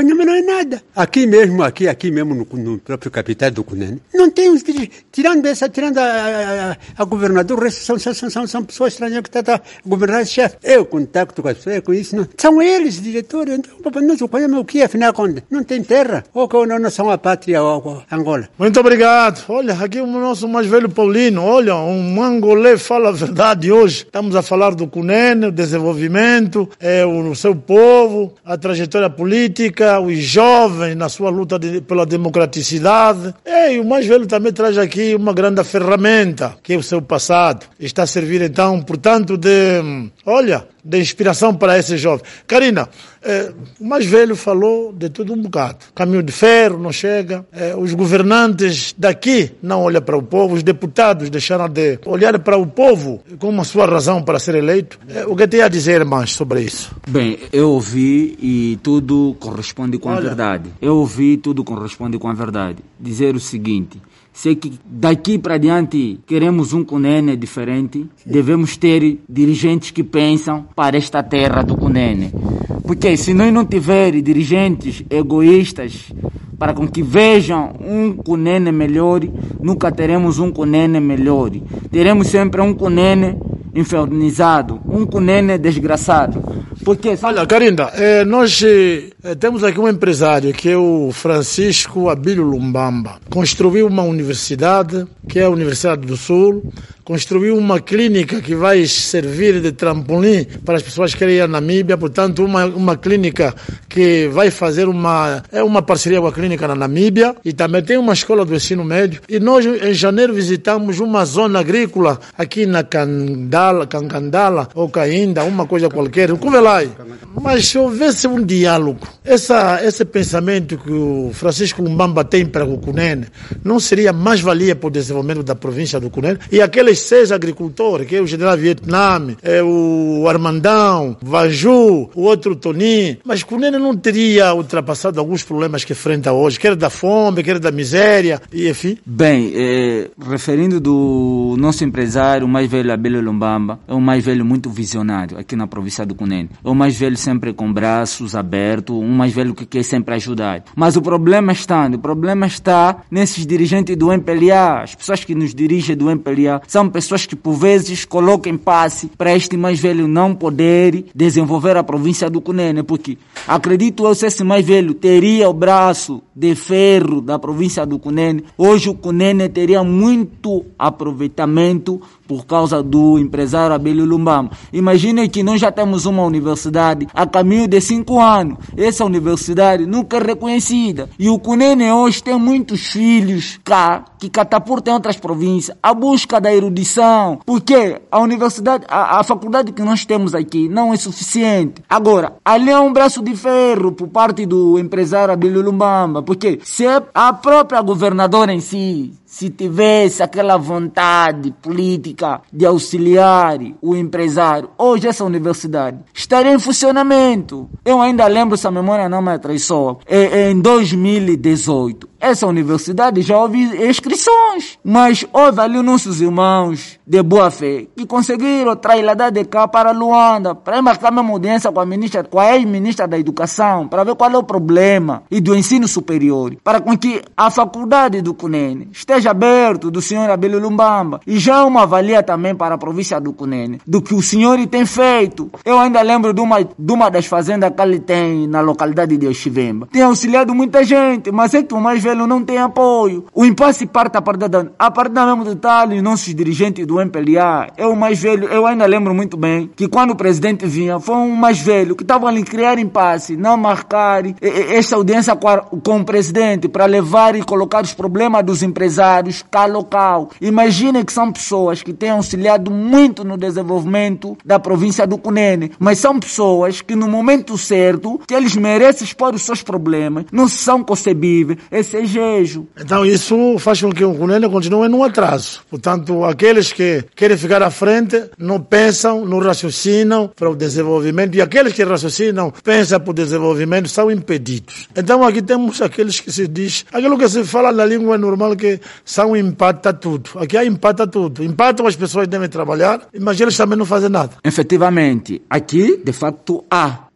nada. Aqui mesmo no próprio capital do Cunene, não tem os dirigentes. Tirando a governador, o resto são pessoas estrangeiras que estão a governar esse chefe. Eu contacto com as pessoas, com isso, não. São eles, diretores. Então, nós o que, afinal de contas? Não tem terra. Ou que não são a pátria Angola. Muito obrigado. Olha, aqui o nosso mais velho Paulino. Olha, um angolê fala a verdade hoje. Estamos a falar do Cunene, o desenvolvimento, o seu povo, a trajetória política, os jovens na sua luta pela democraticidade. E o mais velho também traz aqui uma grande ferramenta, que é o seu passado. Está a servir, então, portanto, de inspiração para esse jovem. Karina, o mais velho falou de tudo um bocado. Caminho de ferro não chega. Os governantes daqui não olham para o povo. Os deputados deixaram de olhar para o povo com a sua razão para ser eleito. O que tem a dizer mais sobre isso? Bem, eu ouvi e tudo corresponde com a verdade. Dizer o seguinte: se que daqui para diante queremos um Cunene diferente, devemos ter dirigentes que pensam para esta terra do Cunene. Porque se nós não tivermos dirigentes egoístas para com que vejam um Cunene melhor, nunca teremos um Cunene melhor. Teremos sempre um Cunene infernizado, um Cunene desgraçado. Porque, olha, Karinda, nós temos aqui um empresário que é o Francisco Abílio Lumbamba. Construiu uma universidade, que é a Universidade do Sul, construiu uma clínica que vai servir de trampolim para as pessoas que querem ir à Namíbia, portanto, uma clínica que vai fazer uma parceria com a clínica na Namíbia, e também tem uma escola do ensino médio. E nós, em janeiro, visitamos uma zona agrícola aqui na Cancandala, ou Cainda, uma coisa qualquer. Como é lá? Mas se houvesse um diálogo, esse pensamento que o Francisco Lumbamba tem para o Cunene, não seria mais valia para o desenvolvimento da província do Cunene? E aqueles 6 agricultores, que é o general Vietnam, o Armandão, o Vaju, o outro Toninho, mas o Cunene não teria ultrapassado alguns problemas que enfrenta hoje, quer da fome, quer da miséria, e enfim? Bem, referindo do nosso empresário, o mais velho Abílio Lumbamba, é um mais velho muito visionário aqui na província do Cunene. É um mais velho sempre com braços abertos, um mais velho que quer sempre ajudar. Mas o problema está nesses dirigentes do MPLA. As pessoas que nos dirigem do MPLA são pessoas que por vezes colocam impasse para este mais velho não poder desenvolver a província do Cunene, porque acredito eu, se esse mais velho teria o braço de ferro da província do Cunene, hoje o Cunene teria muito aproveitamento por causa do empresário Abílio Lumbamba. Imaginem que nós já temos uma universidade a caminho de 5 anos. Essa universidade nunca é reconhecida. E o Cunene hoje tem muitos filhos cá que catapultam em outras províncias a busca da erudição. Porque a universidade, a faculdade que nós temos aqui não é suficiente. Agora, ali é um braço de ferro por parte do empresário Abílio Lumbamba. Porque se a própria governadora em si, se tivesse aquela vontade política de auxiliar o empresário, hoje essa universidade estaria em funcionamento. Eu ainda lembro, se a memória não me traiçoa, em 2018, essa universidade já houve inscrições, mas houve ali nossos irmãos de boa fé que conseguiram trasladar de cá para Luanda, para marcar uma audiência com a ex-ministra da Educação, para ver qual é o problema e do ensino superior, para com que a faculdade do Cunene esteja aberto do senhor Abílio Lumbamba, e já uma valia também para a província do Cunene, do que o senhor tem feito. Eu ainda lembro de uma das fazendas que ele tem na localidade de Oxivemba. Tem auxiliado muita gente, mas é que o mais velho não tem apoio. O impasse parte a partir da mesmo detalhe, nossos dirigentes do MPLA, o mais velho, eu ainda lembro muito bem que quando o presidente vinha, foi um mais velho que estava ali criar impasse, não marcar esta audiência com o presidente para levar e colocar os problemas dos empresários cá local. Imaginem que são pessoas que têm auxiliado muito no desenvolvimento da província do Cunene, mas são pessoas que no momento certo, que eles merecem expor os seus problemas, não são concebíveis, esse é jejo. Então isso faz com que o Cunene continue num atraso. Portanto, aqueles que querem ficar à frente não pensam, não raciocinam para o desenvolvimento, e aqueles que raciocinam, pensam para o desenvolvimento, são impedidos. Então aqui temos aqueles que se diz, aquilo que se fala na língua normal, que são empata tudo. Aqui há empata tudo. Empatam, as pessoas devem trabalhar, mas eles também não fazem nada. Efetivamente, aqui, de facto, há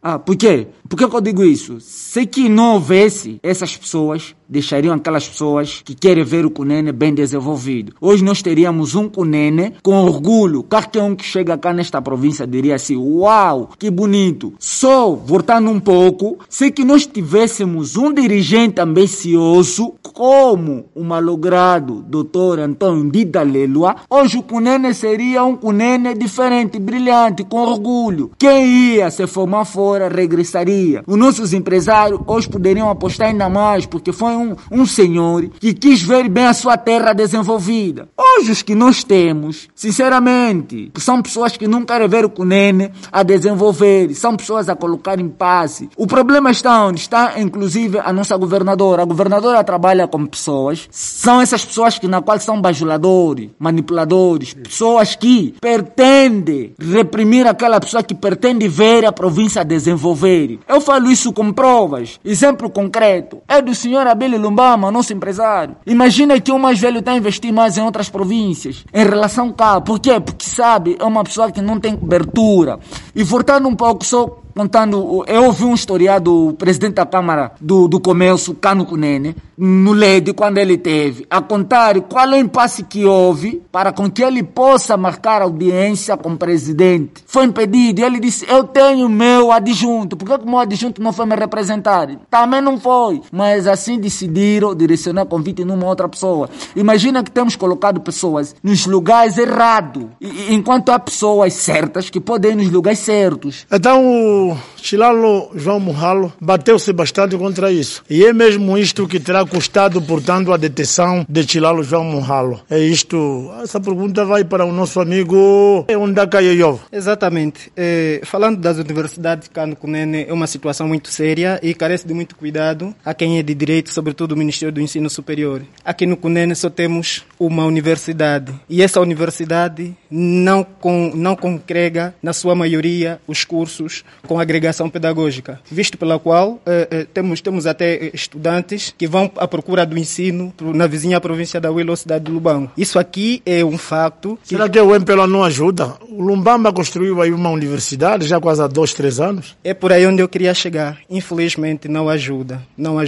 Por quê? Por que eu digo isso? Se que não houvesse essas pessoas, deixariam aquelas pessoas que querem ver o Cunene bem desenvolvido. Hoje nós teríamos um Cunene com orgulho. Qualquer um que chega cá nesta província diria assim, uau, que bonito. Só, voltando um pouco, se que nós tivéssemos um dirigente ambicioso, como o malogrado Dr. Antônio Dida Lelua, hoje o Cunene seria um Cunene diferente, brilhante, com orgulho. Quem ia se formar fora regressaria. Os nossos empresários hoje poderiam apostar ainda mais, porque foi um senhor que quis ver bem a sua terra desenvolvida. Hoje os que nós temos, sinceramente, são pessoas que não querem ver o Cunene a desenvolver, são pessoas a colocar em passe. O problema está onde? Está, inclusive, a nossa governadora. A governadora trabalha com pessoas, são essas pessoas que na qual são bajuladores, manipuladores, pessoas que pretendem reprimir aquela pessoa que pretende ver a província desenvolver. Eu falo isso com provas. Exemplo concreto é do senhor Abel Lumbama, nosso empresário. Imagina que o mais velho está a investir mais em outras províncias em relação cá. Por quê? Porque sabe, é uma pessoa que não tem cobertura. E voltando um pouco só contando, eu ouvi um historiado do presidente da Câmara do Comércio, Cano Cunene, no LED, quando ele teve, a contar qual é o impasse que houve para com que ele possa marcar audiência com o presidente. Foi impedido e ele disse, eu tenho meu adjunto, por que o meu adjunto não foi me representar? Também não foi, mas assim decidiram direcionar convite numa outra pessoa. Imagina que temos colocado pessoas nos lugares errados, enquanto há pessoas certas que podem ir nos lugares certos. Então o Chilalo João Murralo bateu-se bastante contra isso. E é mesmo isto que terá custado, portanto, a detenção de Chilalo João Murralo. É isto. Essa pergunta vai para o nosso amigo Ondaka Yoyov. Exatamente. Falando das universidades de Cano Cunene, é uma situação muito séria e carece de muito cuidado a quem é de direito, sobretudo o Ministério do Ensino Superior. Aqui no Cunene só temos uma universidade e essa universidade não congrega, na sua maioria, os cursos com agregação pedagógica, visto pela qual temos até estudantes que vão à procura do ensino na vizinha província da Huila ou cidade de Lubango. Isso aqui é um facto. Será que o MPLA não ajuda? O Lumbamba construiu aí uma universidade já quase há 2, 3 anos. É por aí onde eu queria chegar. Infelizmente não ajuda.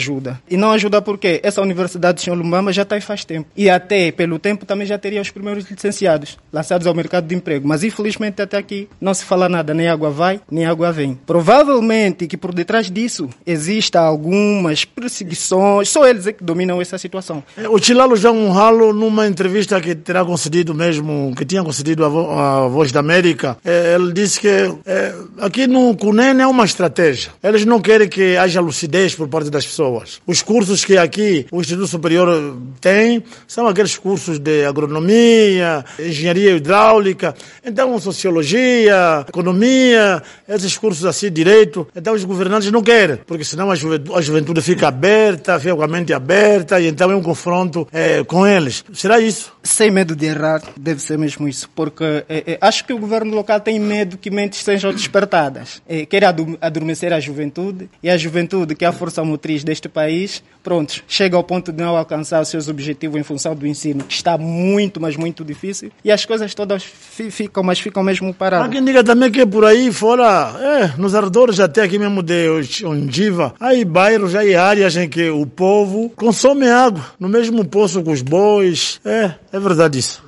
E não ajuda porque essa universidade de Sr. Lumbamba já está aí faz tempo. E até pelo tempo também já teria os primeiros licenciados lançados ao mercado de emprego. Mas infelizmente até aqui não se fala nada. Nem água vai, nem água vem. Provavelmente que por detrás disso exista algumas perseguições. Só eles é que dominam essa situação. O Chilalo João Murralo, numa entrevista que terá concedido mesmo, que tinha concedido a Voz da América, ele disse que aqui no Cunene é uma estratégia. Eles não querem que haja lucidez por parte das pessoas. Os cursos que aqui o Instituto Superior tem são aqueles cursos de agronomia, engenharia hidráulica, então sociologia, economia, esses cursos assim, direito. Então os governantes não querem, porque senão a juventude fica aberta, fica com a mente aberta e então é um confronto com eles. Será isso? Sem medo de errar, deve ser mesmo isso, porque acho que o governo local tem medo que mentes sejam despertadas. Quer adormecer a juventude, e a juventude, que é a força motriz deste país, pronto, chega ao ponto de não alcançar os seus objetivos em função do ensino, que está muito, mas muito difícil, e as coisas todas ficam mesmo paradas. Há quem diga também que por aí fora, nos arredores até aqui mesmo de Ondiva, há bairros, há áreas em que o povo consome água, no mesmo poço com os bois. É verdade isso.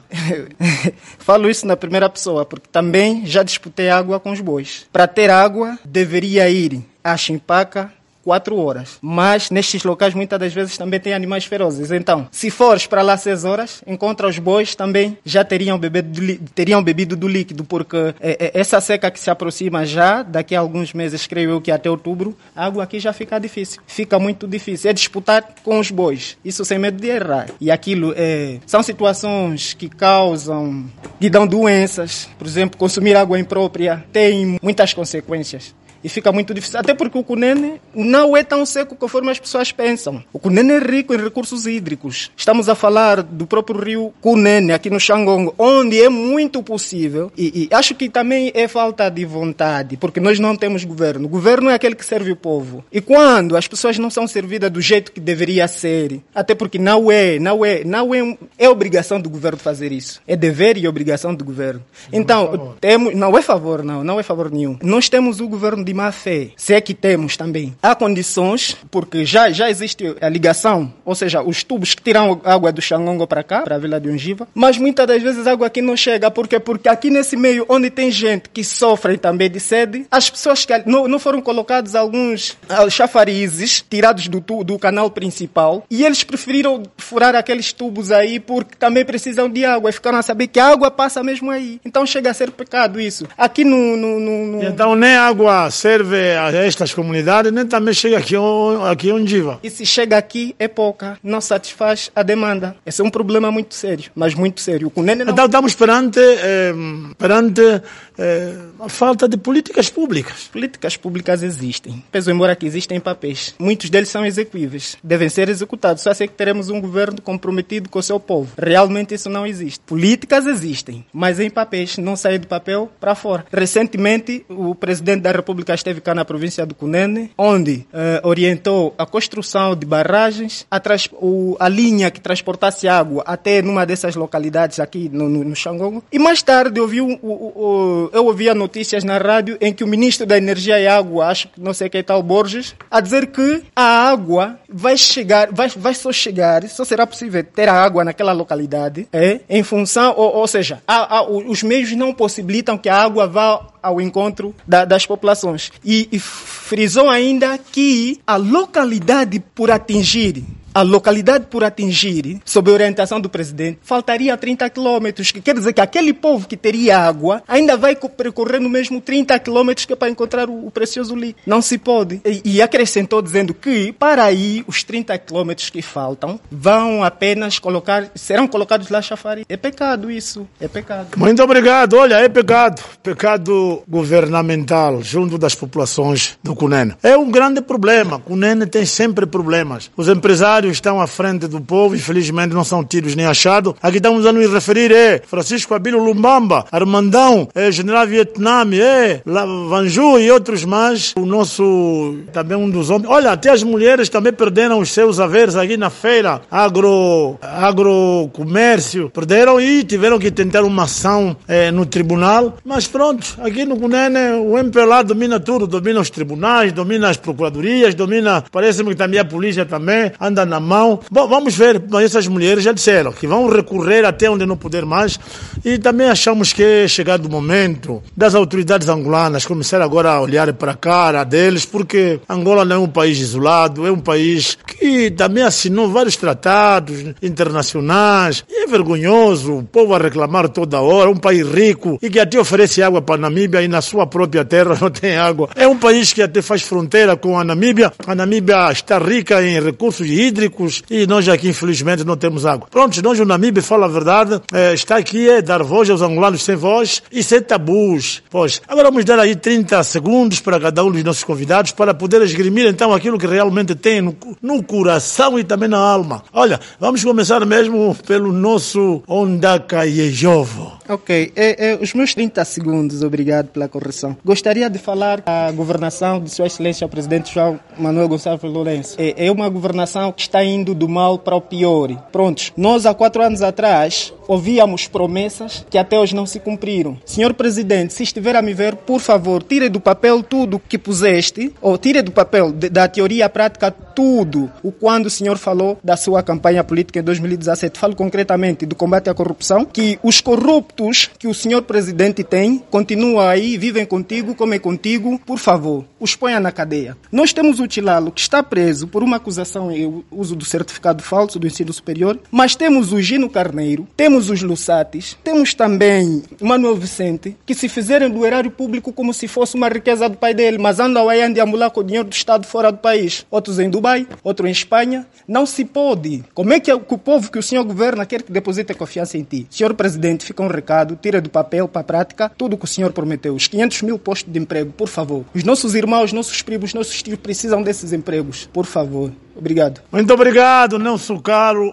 Falo isso na primeira pessoa, porque também já disputei água com os bois. Para ter água, deveria ir a Chimpaca 4 horas. Mas nestes locais muitas das vezes também tem animais ferozes. Então, se fores para lá 6 horas, encontra os bois também já teriam bebido do líquido, porque essa seca que se aproxima já, daqui a alguns meses, creio eu que até outubro, a água aqui já fica difícil. Fica muito difícil. É disputar com os bois. Isso sem medo de errar. E aquilo são situações que dão doenças. Por exemplo, consumir água imprópria tem muitas consequências. E fica muito difícil, até porque o Cunene não é tão seco conforme as pessoas pensam. O Cunene é rico em recursos hídricos. Estamos a falar do próprio rio Cunene, aqui no Xangongo, onde é muito possível. E acho que também é falta de vontade, porque nós não temos governo. O governo é aquele que serve o povo. E quando as pessoas não são servidas do jeito que deveria ser, até porque não é obrigação do governo fazer isso. É dever e obrigação do governo. Então, não é favor nenhum. Nós temos o governo de má fé, se é que temos também. Há condições, porque já existe a ligação, ou seja, os tubos que tiram água do Xangongo para cá, para a Vila de Ungiva, mas muitas das vezes a água aqui não chega. Por quê? Porque aqui nesse meio onde tem gente que sofre também de sede, as pessoas que não foram colocados alguns chafarizes tirados do canal principal e eles preferiram furar aqueles tubos aí porque também precisam de água e ficaram a saber que a água passa mesmo aí. Então chega a ser pecado isso. Aqui no... Então nem água serve a estas comunidades, nem também chega aqui em Ungiva. E se chega aqui é pouca, não satisfaz a demanda. Esse é um problema muito sério, mas muito sério. Então estamos perante a falta de políticas públicas. Políticas públicas existem, peso embora que existem papéis. Muitos deles são execuíveis, devem ser executados. Só sei que teremos um governo comprometido com o seu povo. Realmente isso não existe. Políticas existem, mas em papéis, não saem do papel para fora. Recentemente, o presidente da República esteve cá na província do Cunene, onde orientou a construção de barragens, a linha que transportasse água até numa dessas localidades aqui no Xangongo. E mais tarde eu ouvia notícias na rádio em que o ministro da Energia e Água, acho que não sei quem tal, Borges, a dizer que a água vai chegar, só será possível ter a água naquela localidade, em função, ou seja, os meios não possibilitam que a água vá ao encontro das populações. E frisou ainda que a localidade por atingir, sob a orientação do presidente, faltaria 30 quilômetros, que quer dizer que aquele povo que teria água ainda vai percorrer no mesmo 30 quilômetros que é para encontrar o precioso líquido. Não se pode. E acrescentou dizendo que, para aí, os 30 quilômetros que faltam serão colocados lá chafariz. É pecado isso, é pecado. Muito obrigado. Olha, é pecado governamental junto das populações do Cunene. É um grande problema. Cunene tem sempre problemas. Os empresários estão à frente do povo, infelizmente não são tidos nem achados. Aqui estamos a nos referir Francisco Abílio Lumbamba, Armandão, General Vietnam, Vanju e outros mais. O nosso, também um dos homens. Olha, até as mulheres também perderam os seus haveres aqui na feira, agrocomércio, perderam e tiveram que tentar uma ação no tribunal. Mas pronto, aqui no Cunene o MPLA domina tudo, domina os tribunais, domina as procuradorias, parece-me que também a polícia também anda na mão. Bom, vamos ver, mas essas mulheres já disseram que vão recorrer até onde não puder mais e também achamos que é chegado o momento das autoridades angolanas começar agora a olhar para a cara deles, porque Angola não é um país isolado, é um país que também assinou vários tratados internacionais e é vergonhoso o povo a reclamar toda hora, um país rico e que até oferece água para a Namíbia e na sua própria terra não tem água. É um país que até faz fronteira com a Namíbia está rica em recursos hídricos e nós aqui infelizmente não temos água. Pronto, nós o Namíbia, fala a verdade, está aqui dar voz aos angolanos sem voz e sem tabus. Pois, agora vamos dar aí 30 segundos para cada um dos nossos convidados para poder esgrimir então aquilo que realmente tem no coração e também na alma. Olha, vamos começar mesmo pelo nosso Ondakayejovo. Ok, os meus 30 segundos, obrigado pela correção. Gostaria de falar da governação de Sua Excelência o Presidente João Manuel Gonçalves Lourenço. É uma governação que está indo do mal para o pior. Prontos, nós há 4 anos atrás ouvíamos promessas que até hoje não se cumpriram. Senhor Presidente, se estiver a me ver, por favor, tire do papel tudo que puseste, ou tire do papel, da teoria à prática, tudo o quando o senhor falou da sua campanha política em 2017. Falo concretamente do combate à corrupção, que os corruptos que o senhor Presidente tem, continuam aí, vivem contigo, comem contigo, por favor, os ponha na cadeia. Nós temos o Tilalo, que está preso por uma acusação e uso do certificado falso do ensino superior, mas temos o Gino Carneiro, temos os Lussatis, temos também o Manuel Vicente, que se fizerem do erário público como se fosse uma riqueza do pai dele, mas andam aí a deambular com o dinheiro do Estado fora do país. Outros em Dubai, outros em Espanha. Não se pode. Como é que o povo que o senhor governa quer que deposite confiança em ti? Senhor Presidente, fica um recado, tira do papel para a prática tudo o que o senhor prometeu. Os 500 mil postos de emprego, por favor. Os nossos irmãos, nossos primos, nossos tios precisam desses empregos, por favor. Obrigado. Muito obrigado, Nelson Caro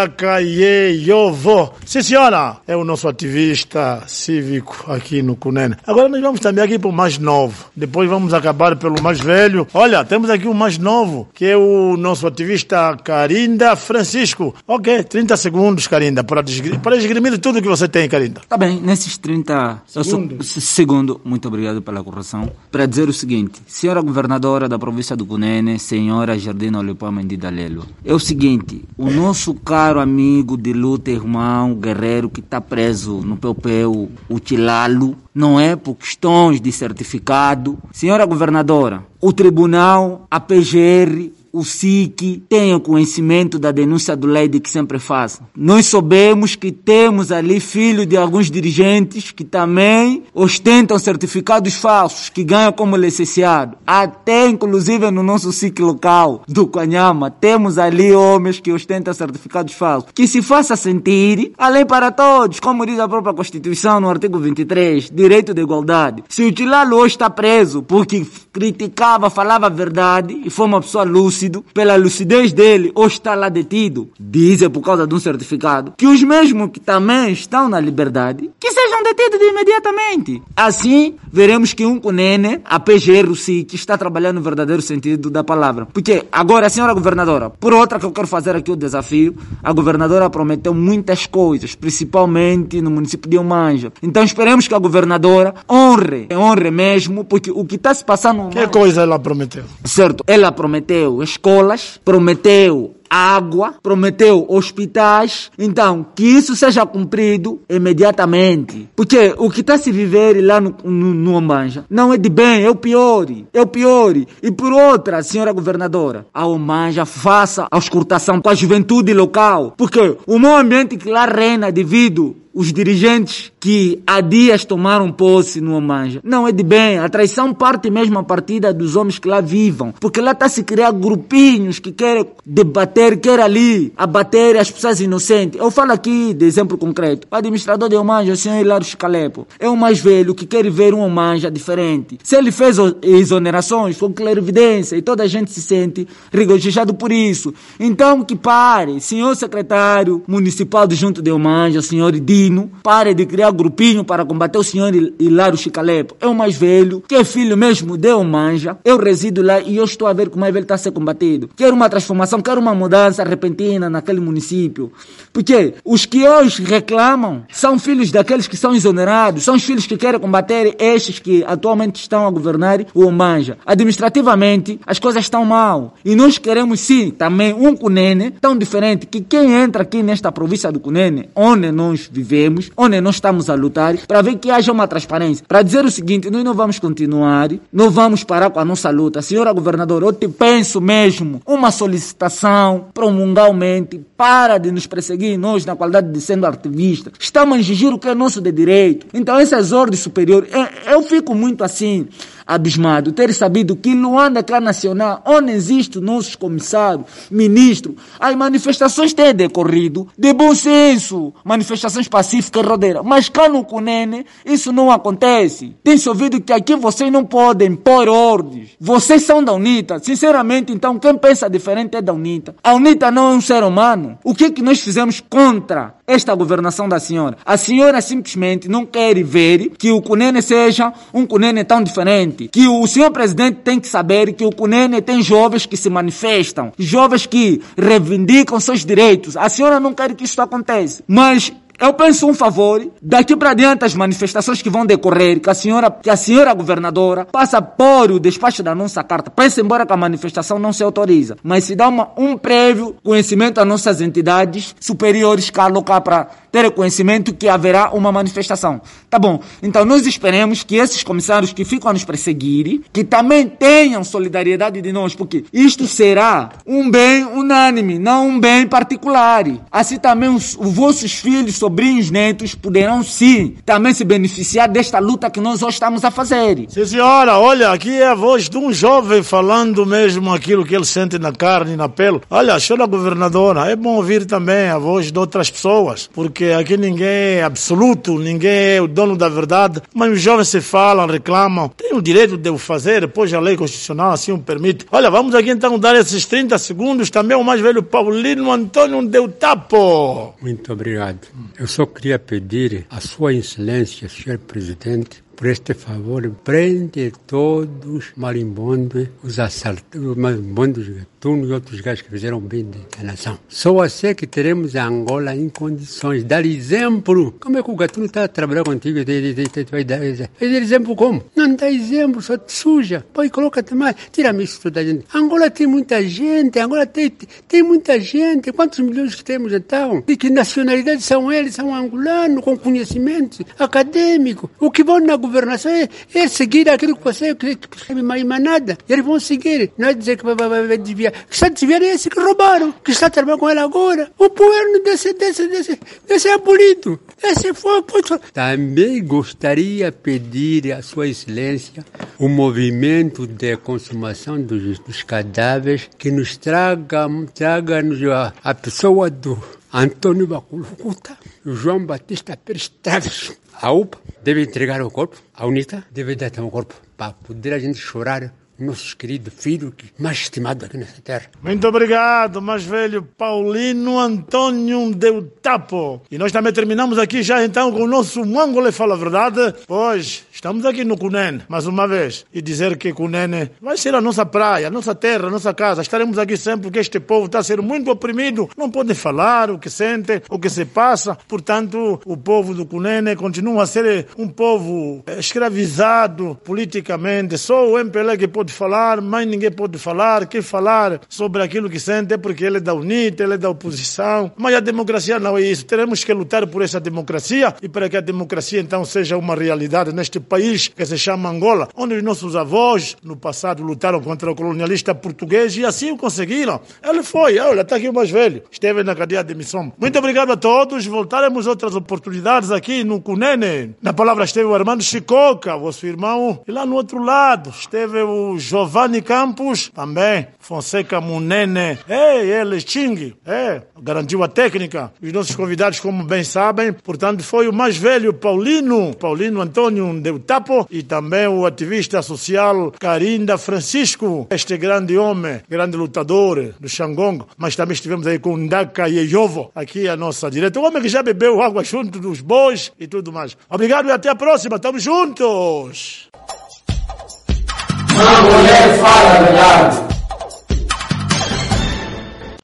Ondakayeyovo. Sim, senhora, é o nosso ativista cívico aqui no Cunene. Agora nós vamos também aqui para o mais novo. Depois vamos acabar pelo mais velho. Olha, temos aqui o mais novo, que é o nosso ativista Carinda Francisco. Ok, 30 segundos, Carinda, para esgrimir tudo que você tem, Carinda. Tá bem, nesses 30 segundos, muito obrigado pela correção, para dizer o seguinte: senhora governadora da província do Cunene, senhora Jardina Olipó Mendida Lelo, é o seguinte, o nosso caro amigo de luta, irmão, guerreiro que está preso no Peu-Peu, o Tilalo, não é por questões de certificado. Senhora governadora, o tribunal, a PGR, o SIC tenha conhecimento da denúncia do Leide que sempre faz. Nós soubemos que temos ali filho de alguns dirigentes que também ostentam certificados falsos, que ganham como licenciado. Até inclusive no nosso SIC local do Quanyama, temos ali homens que ostentam certificados falsos. Que se faça sentir a lei para todos, como diz a própria Constituição no artigo 23, direito de igualdade. Se o Tilalo hoje está preso porque criticava, falava a verdade e foi uma pessoa lúcida, pela lucidez dele, ou está lá detido, dizem por causa de um certificado, que os mesmos que também estão na liberdade, que sejam detidos imediatamente. Assim, veremos que um Cunene, a PGR, o SIC, está trabalhando no verdadeiro sentido da palavra. Porque agora, a senhora governadora, por outra que eu quero fazer aqui o desafio, a governadora prometeu muitas coisas, principalmente no município de Umanja. Então esperemos que a governadora honre mesmo, porque o que está se passando... Que coisa ela prometeu? Certo, ela prometeu escolas, prometeu água, prometeu hospitais, então que isso seja cumprido imediatamente, porque o que está se viver lá no Umanja não é de bem, é o pior, e por outra, senhora governadora, a Umanja faça a auscultação com a juventude local, porque o mau ambiente que lá reina devido os dirigentes que há dias tomaram posse no Umanja não é de bem. A traição parte mesmo a partir dos homens que lá vivam, porque lá está a se criar grupinhos que querem debater, querem ali abater as pessoas inocentes. Eu falo aqui de exemplo concreto. O administrador de Umanja, o senhor Hilário Chicalepo, é o mais velho que quer ver um Umanja diferente. Se ele fez exonerações, foi clarividência e toda a gente se sente regozijado por isso. Então que pare, senhor secretário municipal de junto de Umanja, o senhor Dino, pare de criar grupinho para combater o senhor Hilário Chicalepo. É o mais velho, que é filho mesmo de Umanja. Eu resido lá e eu estou a ver como ele está a ser combatido. Quero uma transformação, quero uma mudança repentina naquele município. Porque os que hoje reclamam são filhos daqueles que são exonerados, são os filhos que querem combater estes que atualmente estão a governar o Umanja. Administrativamente, as coisas estão mal. E nós queremos sim, também um Cunene tão diferente que quem entra aqui nesta província do Cunene, onde nós vivemos, onde nós estamos a lutar, para ver que haja uma transparência. Para dizer o seguinte, nós não vamos continuar, não vamos parar com a nossa luta. Senhora governadora, eu te penso mesmo uma solicitação promulgarmente, para de nos perseguir nós na qualidade de sendo ativistas. Estamos a exigir o que é nosso de direito. Então essas ordens superiores, eu fico muito assim, abismado, ter sabido que Luanda, Clã Nacional, onde existe nossos comissários, ministros, as manifestações têm decorrido de bom senso, manifestações pacíficas e rodeiras, mas cá no Cunene isso não acontece. Tem-se ouvido que aqui vocês não podem pôr ordens, vocês são da UNITA, sinceramente, então quem pensa diferente é da UNITA. A UNITA não é um ser humano. O que é que nós fizemos contra esta governação da senhora? A senhora simplesmente não quer ver que o Cunene seja um Cunene tão diferente. Que o senhor presidente tem que saber que o Cunene tem jovens que se manifestam, jovens que reivindicam seus direitos. A senhora não quer que isso aconteça, mas eu penso um favor, daqui para diante as manifestações que vão decorrer, que a senhora governadora passa por o despacho da nossa carta, pensa embora que a manifestação não se autoriza, mas se dá um prévio conhecimento às nossas entidades superiores cá local para ter conhecimento que haverá uma manifestação. Tá bom, então nós esperemos que esses comissários que ficam a nos perseguir, que também tenham solidariedade de nós, porque isto será um bem unânime, não um bem particular. Assim também os vossos filhos, sobrinhos, netos poderão sim também se beneficiar desta luta que nós hoje estamos a fazer. Sim, senhora, olha, aqui é a voz de um jovem falando mesmo aquilo que ele sente na carne e na pele. Olha, senhora governadora, é bom ouvir também a voz de outras pessoas, porque porque aqui ninguém é absoluto, ninguém é o dono da verdade, mas os jovens se falam, reclamam, tem o direito de o fazer, depois a lei constitucional assim o permite. Olha, vamos aqui então dar esses 30 segundos também ao mais velho Paulino Antônio Deutapo. Muito obrigado. Eu só queria pedir a Sua Excelência, Senhor Presidente, por este favor, prende todos os marimbondos, os assaltantes, os marimbondos de Gatuno e outros gajos que fizeram bem da nação. Só assim que teremos a Angola em condições. Dar exemplo. Como é que o Gatuno está a trabalhar contigo? Vai dar exemplo como? Não dá exemplo, só te suja. Põe, coloca mais. Tira-me isso toda a gente. Angola tem muita gente, Angola tem muita gente. Quantos milhões que temos então? De que nacionalidade são eles? São angolanos, com conhecimento acadêmico. O que vão na governação é seguir aquilo que você mais nada. Eles vão seguir. Não é dizer que vai desviar. Que está desviando é esse que roubaram, que está trabalhando com ele agora. O governo desse abolido. Esse foi. Também gostaria de pedir a Sua Excelência o movimento de consumação dos cadáveres que nos traga-nos a pessoa do Antônio Baculucuta, o João Batista Pérez Traves. A UPA deve entregar o corpo, a UNITA deve dar o corpo para poder a gente chorar nossos queridos filhos mais estimados aqui nessa terra. Muito obrigado, mais velho Paulino Antônio Deutapo. E nós também terminamos aqui já então com o nosso Mangole Fala a Verdade. Pois, estamos aqui no Cunene, mais uma vez, e dizer que Cunene vai ser a nossa praia, a nossa terra, a nossa casa. Estaremos aqui sempre porque este povo está a ser muito oprimido. Não podem falar o que sente, o que se passa. Portanto, o povo do Cunene continua a ser um povo escravizado politicamente. Só o MPLA que pode falar, mas ninguém pode falar. Quem falar sobre aquilo que sente é porque ele é da UNITA, ele é da oposição. Mas a democracia não é isso. Teremos que lutar por essa democracia e para que a democracia então seja uma realidade neste país que se chama Angola, onde os nossos avós no passado lutaram contra o colonialista português e assim o conseguiram. Ele foi, olha, está aqui o mais velho, esteve na cadeia de missão. Muito obrigado a todos. Voltaremos outras oportunidades aqui no Cunene. Na palavra esteve o Armando Chicoca, vosso irmão, e lá no outro lado esteve o Giovanni Campos, também, Fonseca Munene, ele, Ching, garantiu a técnica. Os nossos convidados, como bem sabem, portanto, foi o mais velho Paulino Antônio Deutapo e também o ativista social Carinda Francisco, este grande homem, grande lutador do Xangongo, mas também estivemos aí com Ndaka Yeyovo, aqui à nossa direita, um homem que já bebeu água junto dos bois e tudo mais. Obrigado e até a próxima, estamos juntos! Mangole Fala a Verdade.